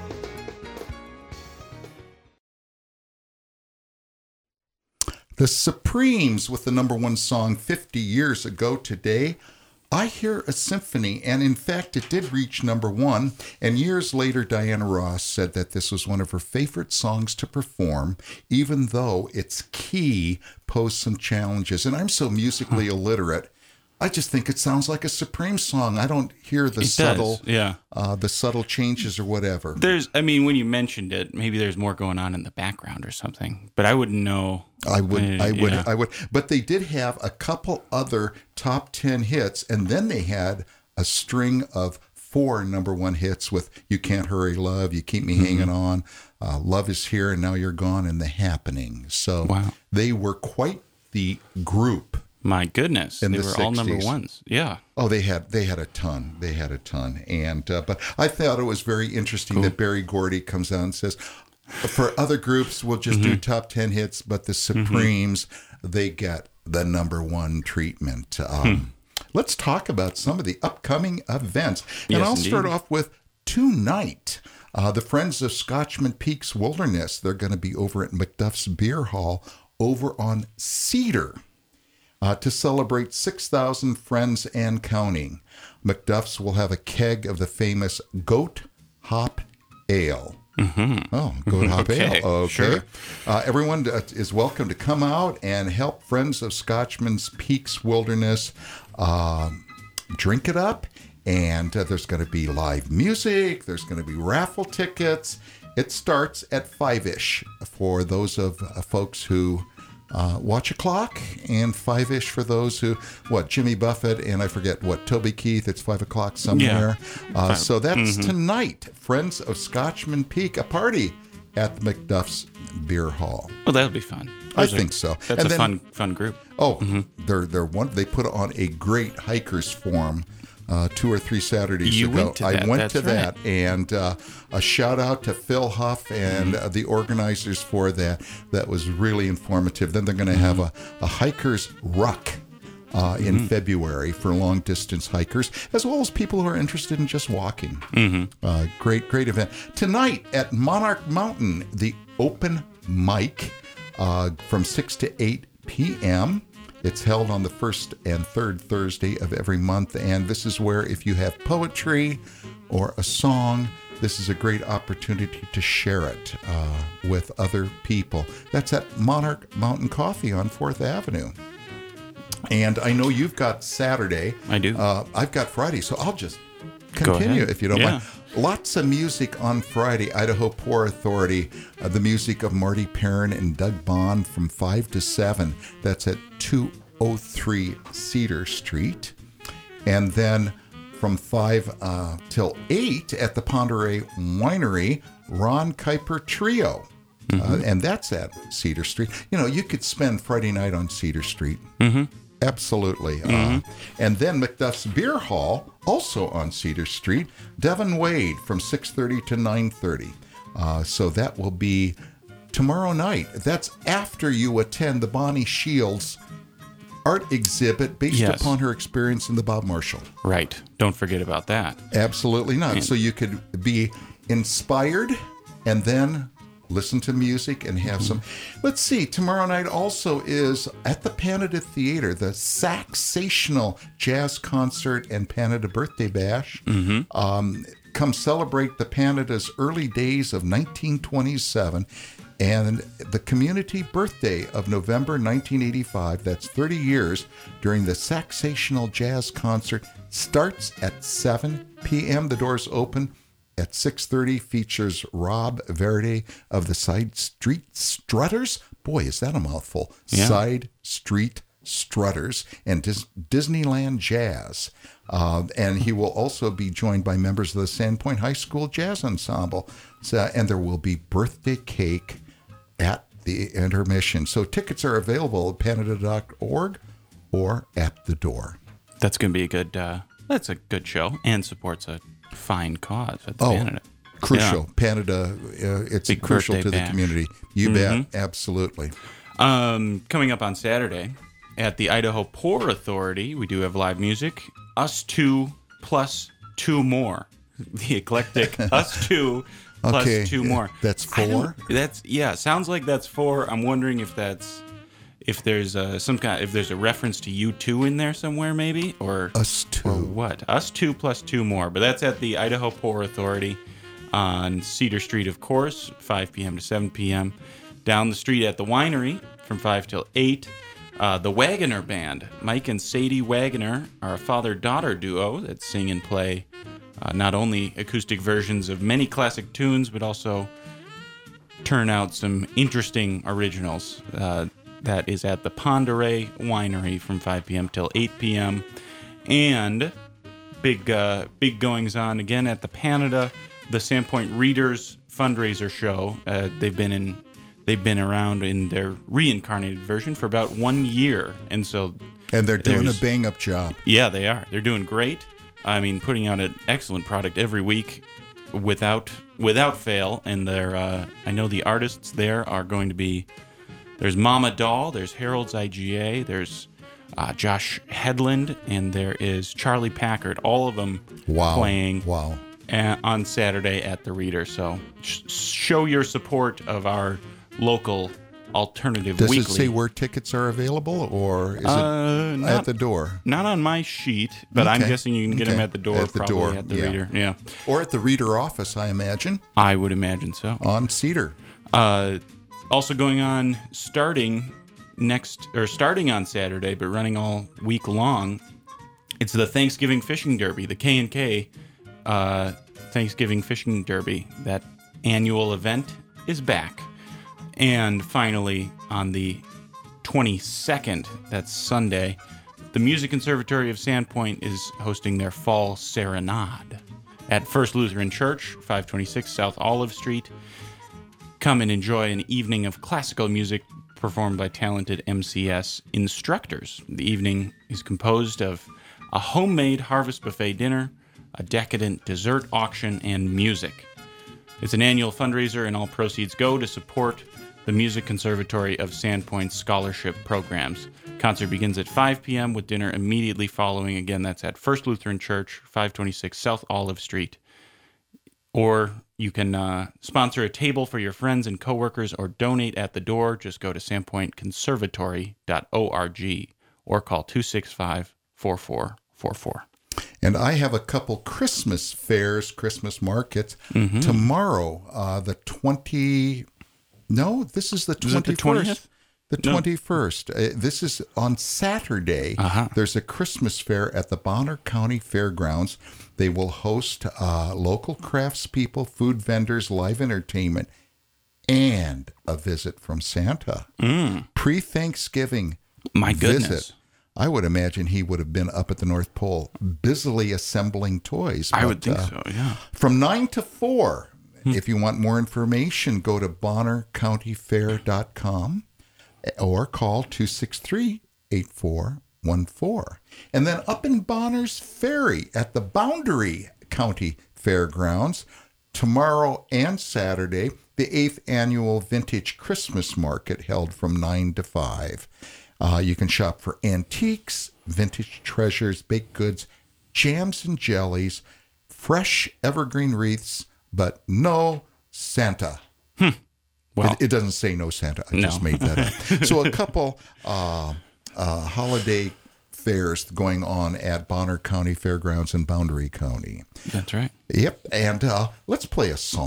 Speaker 2: The Supremes with the number one song fifty years ago today, I Hear a Symphony. And in fact, it did reach number one. And years later, Diana Ross said that this was one of her favorite songs to perform, even though its key posed some challenges. And I'm so musically illiterate, I just think it sounds like a Supreme song. I don't hear the
Speaker 1: it
Speaker 2: subtle,
Speaker 1: does, yeah,
Speaker 2: uh, the subtle changes or whatever.
Speaker 1: There's, I mean, when you mentioned it, maybe there's more going on in the background or something, but I wouldn't know.
Speaker 2: I would,
Speaker 1: uh,
Speaker 2: I would,
Speaker 1: yeah.
Speaker 2: I would. But they did have a couple other top ten hits, and then they had a string of four number one hits with "You Can't Hurry, Love," "You Keep Me mm-hmm. Hanging On," uh, "Love Is Here and Now You're Gone," and "The Happening." So
Speaker 1: wow.
Speaker 2: they were quite the group.
Speaker 1: My goodness,
Speaker 2: in
Speaker 1: they
Speaker 2: the
Speaker 1: were
Speaker 2: sixties.
Speaker 1: all number ones. Yeah.
Speaker 2: Oh, they had they had a ton. They had a ton, and uh, but I thought it was very interesting
Speaker 1: cool.
Speaker 2: that Berry Gordy comes out and says, for other groups, we'll just mm-hmm. do top ten hits, but the Supremes, mm-hmm. they get the number one treatment. Um, hmm. Let's talk about some of the upcoming events, and
Speaker 1: yes,
Speaker 2: I'll
Speaker 1: indeed.
Speaker 2: start off with tonight. Uh, the Friends of Scotchman Peaks Wilderness. They're going to be over at McDuff's Beer Hall over on Cedar. Uh, to celebrate six thousand friends and counting. McDuff's will have a keg of the famous Goat Hop Ale.
Speaker 1: Mm-hmm.
Speaker 2: Oh, Goat Hop
Speaker 1: okay,
Speaker 2: Ale. Okay.
Speaker 1: Sure.
Speaker 2: Uh, everyone is welcome to come out and help Friends of Scotchman's Peaks Wilderness uh, drink it up. And uh, there's going to be live music. There's going to be raffle tickets. It starts at five-ish for those of uh, folks who Uh, watch a clock, and five-ish for those who, what, Jimmy Buffett, and I forget what, Toby Keith, it's five o'clock somewhere. Yeah. Uh, so that's mm-hmm. tonight, Friends of Scotchman Peak, a party at the McDuff's Beer Hall.
Speaker 1: Well, that'll be fun.
Speaker 2: Those I are, think so.
Speaker 1: That's
Speaker 2: and
Speaker 1: a
Speaker 2: then,
Speaker 1: fun fun group.
Speaker 2: Oh,
Speaker 1: mm-hmm.
Speaker 2: they're, they're one, they put on a great hikers forum Uh, two or three Saturdays
Speaker 1: you
Speaker 2: ago.
Speaker 1: Went to that.
Speaker 2: I went
Speaker 1: That's
Speaker 2: to
Speaker 1: right.
Speaker 2: that, and uh, a shout out to Phil Huff and mm-hmm. uh, the organizers for that. That was really informative. Then they're going to
Speaker 1: mm-hmm.
Speaker 2: have a, a hikers ruck uh, in mm-hmm. February for long distance hikers, as well as people who are interested in just walking.
Speaker 1: Mm-hmm.
Speaker 2: Uh, great, great event tonight at Monarch Mountain. The open mic uh, from six to eight p.m. It's held on the first and third Thursday of every month, and this is where if you have poetry or a song, this is a great opportunity to share it uh, with other people. That's at Monarch Mountain Coffee on fourth Avenue. And I know you've got Saturday.
Speaker 1: I do.
Speaker 2: Uh, I've got Friday, so I'll just continue if you don't
Speaker 1: yeah.
Speaker 2: mind. Lots of music on Friday. Idaho Poor Authority, uh, the music of Marty Perrin and Doug Bond from five to seven. That's at two oh three Cedar Street. And then from five uh, till eight at the Ponderay Winery, Ron Kuiper Trio. Mm-hmm. Uh, and that's at Cedar Street. You know, you could spend Friday night on Cedar Street.
Speaker 1: Mm-hmm.
Speaker 2: Absolutely.
Speaker 1: Mm-hmm.
Speaker 2: Uh, and then McDuff's Beer Hall, also on Cedar Street, Devin Wade from six thirty to nine thirty. Uh, so that will be tomorrow night. That's after you attend the Bonnie Shields art exhibit based
Speaker 1: yes.
Speaker 2: upon her experience in the Bob Marshall.
Speaker 1: Right. Don't forget about that.
Speaker 2: Absolutely not.
Speaker 1: And-
Speaker 2: so you could be inspired and then listen to music and have some. Let's see. Tomorrow night also is at the Panada Theater, the Saxational Jazz Concert and Panada Birthday Bash.
Speaker 1: Mm-hmm.
Speaker 2: Um, come celebrate the Panada's early days of nineteen twenty-seven. And the community birthday of November nineteen eighty-five, that's thirty years, during the Saxational Jazz Concert, starts at seven p.m. The doors open at six thirty, features Rob Verde of the Side Street Strutters. Boy, is that a mouthful.
Speaker 1: Yeah.
Speaker 2: Side Street Strutters and Dis- Disneyland Jazz. Uh, and he will also be joined by members of the Sandpoint High School Jazz Ensemble. So, and there will be birthday cake at the intermission. So tickets are available at panada dot org or at the door.
Speaker 1: That's going to be a good, uh, that's a good show and supports a fine cause at the
Speaker 2: Oh,
Speaker 1: Panada.
Speaker 2: crucial.
Speaker 1: Yeah.
Speaker 2: Panada, uh, it's
Speaker 1: Big
Speaker 2: crucial
Speaker 1: birthday
Speaker 2: to the
Speaker 1: bash.
Speaker 2: community. You
Speaker 1: Mm-hmm.
Speaker 2: bet. Absolutely.
Speaker 1: Um, coming up on Saturday at the Idaho Poor Authority, we do have live music. Us Two plus two more. The eclectic Us Two plus
Speaker 2: Okay,
Speaker 1: two more.
Speaker 2: that's
Speaker 1: I don't-
Speaker 2: four?
Speaker 1: That's yeah. Sounds like that's four. I'm wondering if that's if there's uh, some kind if there's a reference to U two in there somewhere maybe or
Speaker 2: Us Two.
Speaker 1: or what? Us Two plus two more. But that's at the Idaho Poor Authority on Cedar Street, of course, five p.m. to seven p.m. Down the street at the winery from five till eight. Uh, the Wagoner Band. Mike and Sadie Wagoner are a father-daughter duo that sing and play uh, not only acoustic versions of many classic tunes, but also turn out some interesting originals. Uh, that is at the Pend Oreille Winery from five p.m. till eight p.m. And big uh, big goings-on again at the Panada, the Sandpoint Readers fundraiser show. Uh, they've been in they've been around in their reincarnated version for about one year, and so
Speaker 2: And they're doing a
Speaker 1: there's-
Speaker 2: bang-up job.
Speaker 1: yeah, they are. They're doing great. I mean, putting out an excellent product every week without without fail. And they're uh, I know the artists there are going to be. There's Mama Doll. There's Harold's I G A. There's uh, Josh Headland, and there is Charlie Packard. All of them
Speaker 2: Wow.
Speaker 1: playing
Speaker 2: Wow.
Speaker 1: a- on Saturday at the Reader. So sh- show your support of our local alternative
Speaker 2: Does
Speaker 1: weekly.
Speaker 2: it say where tickets are available, or is
Speaker 1: Uh,
Speaker 2: it
Speaker 1: not-
Speaker 2: at the door?
Speaker 1: Not on my sheet, but I'm
Speaker 2: Okay.
Speaker 1: guessing you can get them
Speaker 2: Okay.
Speaker 1: at the door,
Speaker 2: At the
Speaker 1: probably
Speaker 2: door,
Speaker 1: at the
Speaker 2: yeah.
Speaker 1: Reader. Yeah,
Speaker 2: Or at the reader office, I imagine,
Speaker 1: I would imagine so.
Speaker 2: on Cedar.
Speaker 1: Uh, also going on, starting next or starting on Saturday, but running all week long. It's the Thanksgiving Fishing Derby, the K and K uh, Thanksgiving Fishing Derby. That annual event is back, and finally on the twenty-second, that's Sunday, the Music Conservatory of Sandpoint is hosting their Fall Serenade at First Lutheran Church, five twenty-six South Olive Street. Come and enjoy an evening of classical music performed by talented M C S instructors. The evening is composed of a homemade harvest buffet dinner, a decadent dessert auction, and music. It's an annual fundraiser, and all proceeds go to support the Music Conservatory of Sandpoint scholarship programs. Concert begins at five p.m. with dinner immediately following. Again, that's at First Lutheran Church, five twenty-six South Olive Street. Or you can uh, sponsor a table for your friends and coworkers or donate at the door. Just go to sandpoint conservatory dot org or call two six five, four four four four.
Speaker 2: And I have a couple Christmas fairs, Christmas markets
Speaker 1: Mm-hmm.
Speaker 2: tomorrow. Uh, the twenty. No, this is the
Speaker 1: Is it the
Speaker 2: twenty-first.
Speaker 1: twentieth?
Speaker 2: The
Speaker 1: No.
Speaker 2: twenty-first. Uh, this is on Saturday.
Speaker 1: Uh-huh.
Speaker 2: There's a Christmas fair at the Bonner County Fairgrounds. They will host uh, local craftspeople, food vendors, live entertainment, and a visit from Santa.
Speaker 1: Mm.
Speaker 2: Pre-Thanksgiving
Speaker 1: My goodness.
Speaker 2: visit. I would imagine he would have been up at the North Pole busily assembling toys.
Speaker 1: I
Speaker 2: but,
Speaker 1: would think
Speaker 2: uh,
Speaker 1: so, yeah.
Speaker 2: From nine to four. If you want more information, go to bonner county fair dot com or call two six three, eight four one four. And then up in Bonner's Ferry at the Boundary County Fairgrounds, tomorrow and Saturday, the eighth annual Vintage Christmas Market held from nine to five. Uh, you can shop for antiques, vintage treasures, baked goods, jams and jellies, fresh evergreen wreaths, but no Santa.
Speaker 1: Well,
Speaker 2: It, it doesn't say no Santa. I
Speaker 1: No.
Speaker 2: just made that up. So a couple uh, uh, holiday fairs going on at Bonner County Fairgrounds in Boundary County.
Speaker 1: that's right.
Speaker 2: Yep. And uh, let's play a song.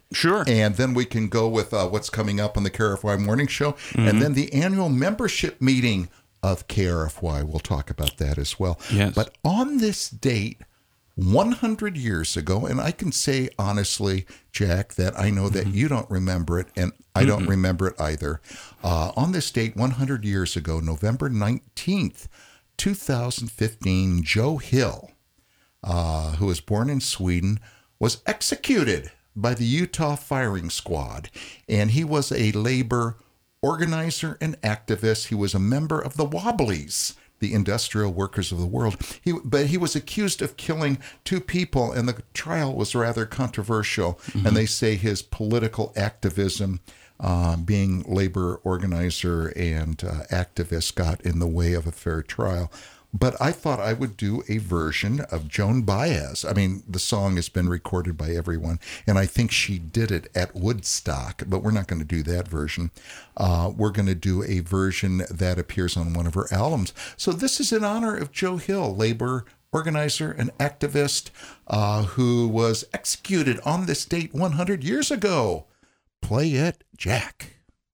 Speaker 1: Sure.
Speaker 2: And then we can go with uh, what's coming up on the K R F Y Morning Show.
Speaker 1: Mm-hmm.
Speaker 2: And then the annual membership meeting of K R F Y. We'll talk about that as well.
Speaker 1: Yes.
Speaker 2: But on this date, one hundred years ago, and I can say honestly, Jack, that I know that mm-hmm. you don't remember it, and I mm-hmm. don't remember it either. Uh, on this date, one hundred years ago, November nineteenth, two thousand fifteen, Joe Hill, uh, who was born in Sweden, was executed by the Utah firing squad. And he was a labor organizer and activist. He was a member of the Wobblies, the industrial workers of the world. He, but he was accused of killing two people, and the trial was rather controversial. Mm-hmm. And they say his political activism, uh, being labor organizer and uh, activist, got in the way of a fair trial. But I thought I would do a version of Joan Baez. I mean, the song has been recorded by everyone, and I think she did it at Woodstock, but we're not going to do that version. Uh, we're going to do a version that appears on one of her albums. So this is in honor of Joe Hill, labor organizer and activist, uh, who was executed on this date one hundred years ago. Play it, Jack.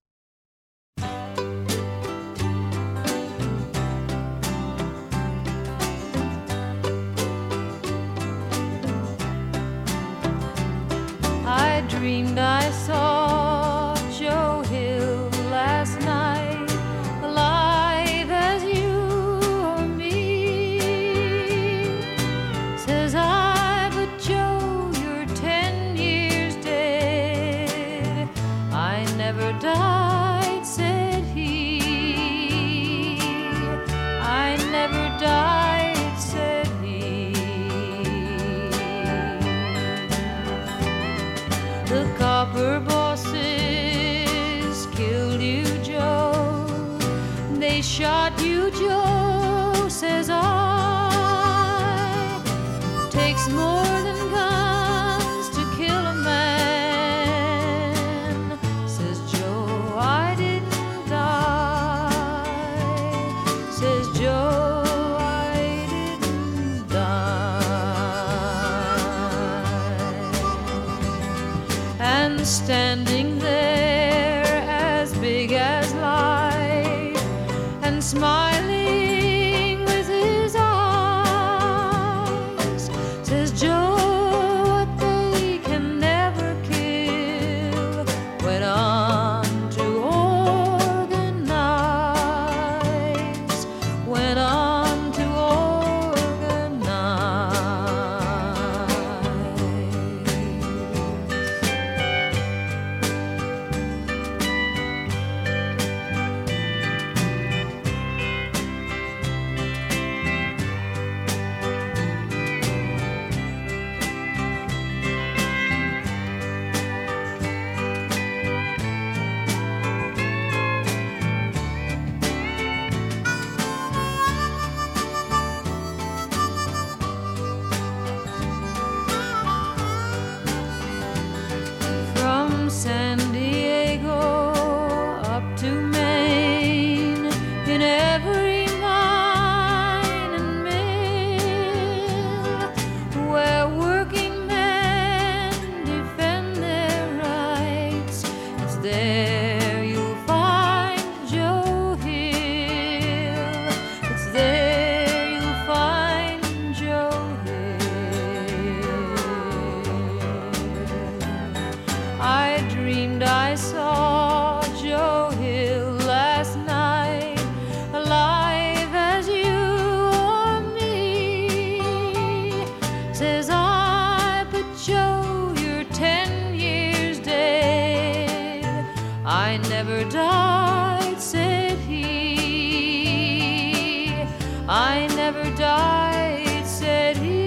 Speaker 5: I dreamed I saw Joe Hill last night, alive as you or me. Says I, but Joe, you're ten years dead. I never died, said he. I never died, said he. The copper bosses killed you, Joe. They shot you, Joe, says I. Takes more than guns to kill a man, says Joe. I didn't die, says Joe. I didn't die. And standing there as big as life and smiling with his eyes, says Joe, what they can never kill went on to organize, went on to from San Diego up to Maine, in every mine and mill, where working men defend their rights, it's there you'll find Joe Hill. It's there you'll find Joe Hill. I dreamed I saw Joe Hill last night, alive as you or me. Says I, but Joe, you're ten years dead. I never died, said he. I never died, said he.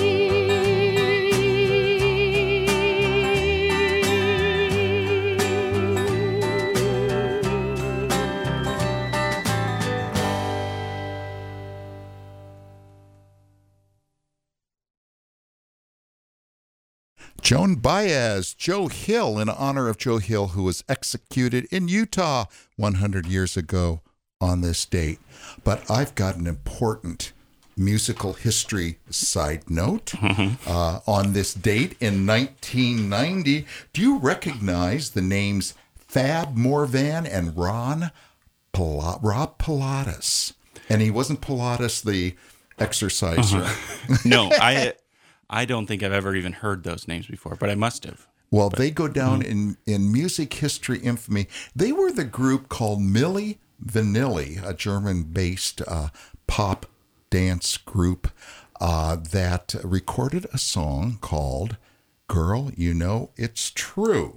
Speaker 2: Joan Baez, Joe Hill, in honor of Joe Hill, who was executed in Utah one hundred years ago on this date. But I've got an important musical history side note. Uh, on this date in nineteen ninety, do you recognize the names Thad Morvan and Ron Pil- Rob Pilatus? And he wasn't Pilatus the exerciser.
Speaker 1: No, I I don't think I've ever even heard those names before, but I must have.
Speaker 2: Well, they go down in, in music history infamy. They were the group called Milli Vanilli, a German-based uh, pop dance group uh, that recorded a song called Girl, You Know It's True.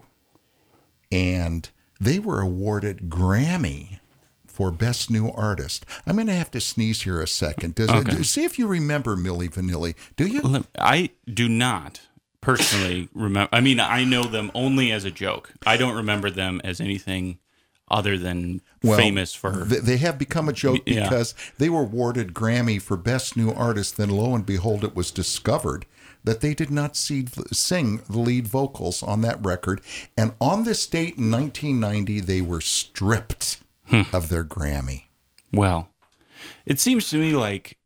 Speaker 2: And they were awarded Grammy for Best New Artist. I'm going to have to sneeze here a second. Does
Speaker 1: Okay.
Speaker 2: it, see if you remember Milli Vanilli. Do you?
Speaker 1: I do not personally remember. I mean, I know them only as a joke. I don't remember them as anything other than
Speaker 2: Well,
Speaker 1: famous for.
Speaker 2: th- They have become a joke
Speaker 1: Yeah.
Speaker 2: because they were awarded Grammy for Best New Artist. Then lo and behold, it was discovered that they did not see, sing the lead vocals on that record. And on this date in nineteen ninety, they were stripped of their Grammy.
Speaker 1: Well, it seems to me like,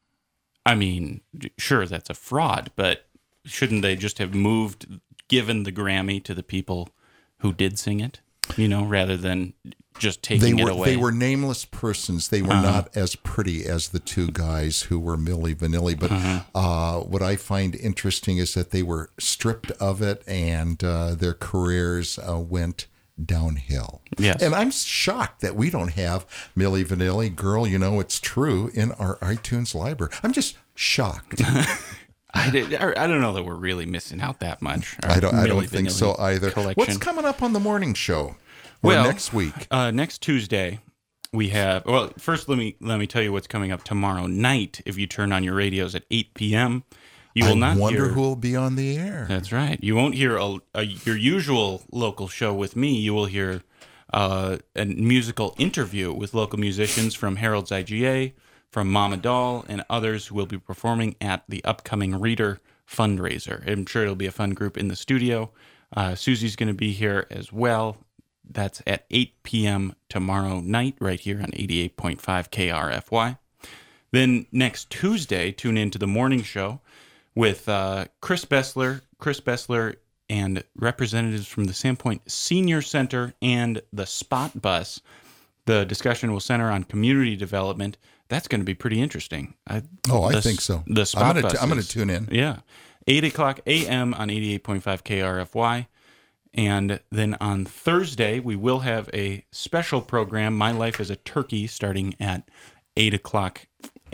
Speaker 1: I mean, sure, that's a fraud, but shouldn't they just have moved, given the Grammy to the people who did sing it, you know, rather than just
Speaker 2: They
Speaker 1: taking
Speaker 2: were
Speaker 1: it away?
Speaker 2: they were nameless persons. They were not as pretty as the two guys who were Milli Vanilli. But uh, what I find interesting is that they were stripped of it, and uh, their careers uh, went downhill.
Speaker 1: Yes.
Speaker 2: And I'm shocked that we don't have Milli Vanilli, Girl, You Know It's True in our iTunes library. I'm just shocked.
Speaker 1: I, did, I I don't know that we're really missing out that much. Our
Speaker 2: I don't I
Speaker 1: Milli
Speaker 2: don't think so
Speaker 1: Vanilli
Speaker 2: either.
Speaker 1: collection.
Speaker 2: What's coming up on the morning show? Or
Speaker 1: Well,
Speaker 2: next week?
Speaker 1: Uh, next Tuesday, we have. Well, first let me let me tell you what's coming up tomorrow night. If you turn on your radios at eight p.m., you will
Speaker 2: I
Speaker 1: not
Speaker 2: wonder
Speaker 1: hear.
Speaker 2: who will be on the air.
Speaker 1: That's right. You won't hear a, a, your usual local show with me. You will hear uh, a musical interview with local musicians from Harold's I G A, from Mama Doll, and others who will be performing at the upcoming Reader fundraiser. I'm sure it'll be a fun group in the studio. Uh, Susie's going to be here as well. That's at eight p.m. tomorrow night, right here on eighty-eight point five K R F Y. Then next Tuesday, tune in to the morning show with uh, Chris Bessler, Chris Bessler, and representatives from the Sandpoint Senior Center and the Spot Bus. The discussion will center on community development. That's going to be pretty interesting. I,
Speaker 2: Oh, I
Speaker 1: the-
Speaker 2: think so.
Speaker 1: The Spot
Speaker 2: I'm gonna
Speaker 1: Bus.
Speaker 2: t- I'm gonna
Speaker 1: is-
Speaker 2: tune in.
Speaker 1: Yeah, eight o'clock a.m. on eighty-eight point five K R F Y. And then on Thursday, we will have a special program, My Life as a Turkey, starting at eight o'clock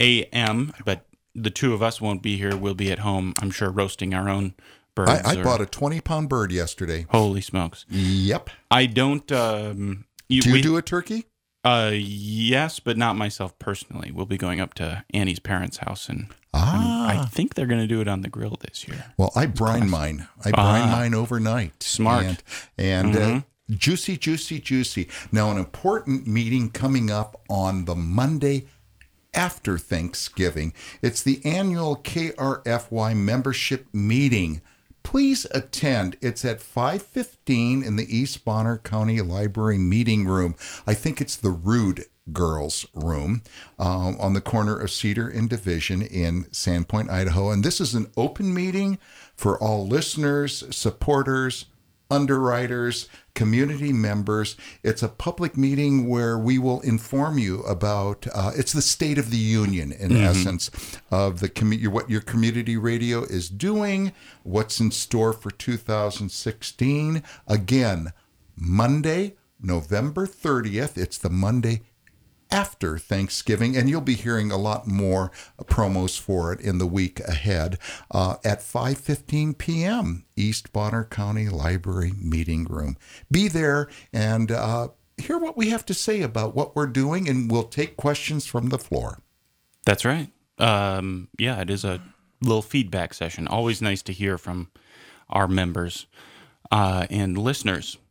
Speaker 1: a.m. But the two of us won't be here. We'll be at home, I'm sure, roasting our own birds.
Speaker 2: I, I
Speaker 1: or-
Speaker 2: bought a twenty-pound bird yesterday.
Speaker 1: Holy smokes.
Speaker 2: Yep.
Speaker 1: I don't... Um, you,
Speaker 2: Do you
Speaker 1: we-
Speaker 2: do a turkey?
Speaker 1: Uh, yes, but not myself personally. We'll be going up to Annie's parents' house, and
Speaker 2: Ah.
Speaker 1: I think they're going to do it on the grill this year.
Speaker 2: Well, I brine mine. I brine
Speaker 1: Ah.
Speaker 2: mine overnight.
Speaker 1: Smart.
Speaker 2: And, and uh, juicy, juicy, juicy. Now, an important meeting coming up on the Monday after Thanksgiving. It's the annual K R F Y membership meeting. Please attend. It's at five fifteen in the East Bonner County Library meeting room. I think it's the Rude Girls Room um, on the corner of Cedar and Division in Sandpoint, Idaho. And this is an open meeting for all listeners, supporters, underwriters, community members. It's a public meeting where we will inform you about, uh, it's the State of the Union, in essence, of the commu- what your community radio is doing, what's in store for two thousand sixteen. Again, Monday, November thirtieth. It's the Monday after Thanksgiving, and you'll be hearing a lot more promos for it in the week ahead uh, at five fifteen p.m. East Bonner County Library meeting room. Be there and uh, hear what we have to say about what we're doing, and we'll take questions from the floor.
Speaker 1: That's right. Um, yeah, it is a little feedback session. Always nice to hear from our members uh, and listeners.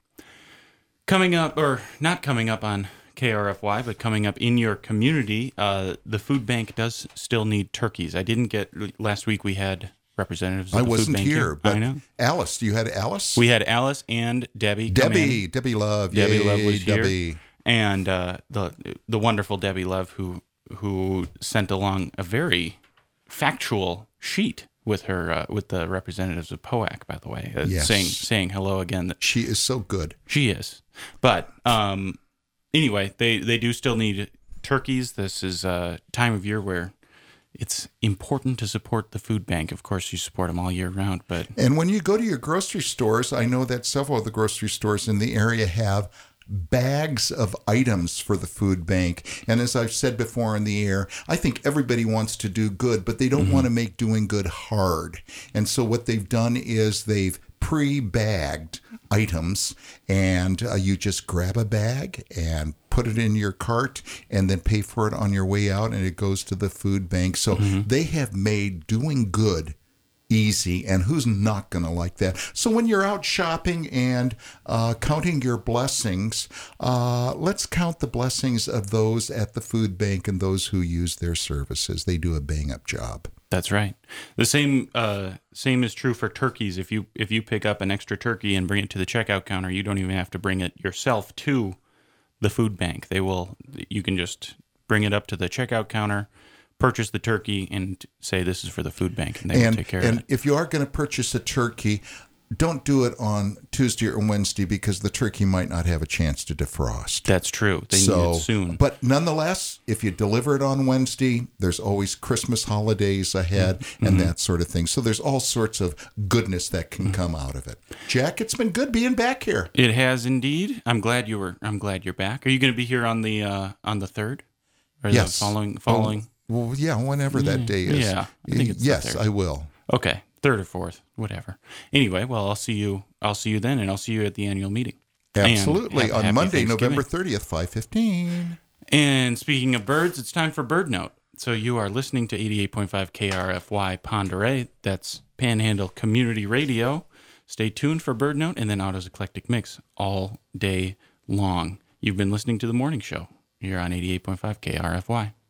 Speaker 1: Coming up, or not coming up on K R F Y, but coming up in your community, uh, the food bank does still need turkeys. I didn't get, last week we had representatives of
Speaker 2: I
Speaker 1: the
Speaker 2: wasn't
Speaker 1: food bank
Speaker 2: here, but
Speaker 1: I know.
Speaker 2: Alice, you had Alice?
Speaker 1: We had Alice and Debbie come
Speaker 2: Debbie,
Speaker 1: in.
Speaker 2: Debbie Love.
Speaker 1: Debbie
Speaker 2: Yay,
Speaker 1: Love was
Speaker 2: Debbie.
Speaker 1: here. And uh, the the wonderful Debbie Love, who who sent along a very factual sheet with her uh, with the representatives of P O A C, by the way, uh,
Speaker 2: Yes.
Speaker 1: saying saying hello again. That
Speaker 2: She is so good.
Speaker 1: she is, but um, anyway, they they do still need turkeys. This is a time of year where it's important to support the food bank. Of course, you support them all year round, but
Speaker 2: And when you go to your grocery stores, I know that several of the grocery stores in the area have bags of items for the food bank. And as I've said before in the air, I think everybody wants to do good, but they don't
Speaker 1: Mm-hmm.
Speaker 2: want to make doing good hard. And so what they've done is they've pre-bagged items, and uh, you just grab a bag and put it in your cart and then pay for it on your way out, and it goes to the food bank. So they have made doing good easy, and who's not going to like that? So when you're out shopping and uh, counting your blessings, uh, let's count the blessings of those at the food bank and those who use their services. They do a bang-up job.
Speaker 1: that's right. The same uh, same is true for turkeys. If you if you pick up an extra turkey and bring it to the checkout counter, you don't even have to bring it yourself to the food bank. They will. You can just bring it up to the checkout counter, purchase the turkey, and say this is for the food bank, and they will
Speaker 2: And,
Speaker 1: take care
Speaker 2: and
Speaker 1: of it.
Speaker 2: if you are going to purchase a turkey, don't do it on Tuesday or Wednesday because the turkey might not have a chance to defrost.
Speaker 1: That's true. They
Speaker 2: so,
Speaker 1: need it soon.
Speaker 2: But nonetheless, if you deliver it on Wednesday, there's always Christmas holidays ahead
Speaker 1: Mm-hmm.
Speaker 2: and that sort of thing. So there's all sorts of goodness that can come out of it. Jack, it's been good being back here.
Speaker 1: It has indeed. I'm glad you were. I'm glad you're back. Are you going to be here on the uh, on the third? Or
Speaker 2: Yes.
Speaker 1: The following following.
Speaker 2: Well, yeah, whenever that day is.
Speaker 1: yeah, I think it's the
Speaker 2: yes,
Speaker 1: third.
Speaker 2: I will.
Speaker 1: Okay, third or fourth, whatever. Anyway, well, I'll see you. I'll see you then, and I'll see you at the annual meeting. And
Speaker 2: Absolutely.
Speaker 1: have-
Speaker 2: On
Speaker 1: happy
Speaker 2: Monday,
Speaker 1: Thanksgiving.
Speaker 2: November thirtieth, five fifteen.
Speaker 1: And speaking of birds, it's time for Bird Note. So you are listening to eighty-eight point five K R F Y Ponderay. That's Panhandle Community Radio. Stay tuned for Bird Note and then Otto's Eclectic Mix all day long. You've been listening to The Morning Show here on eighty-eight point five K R F Y.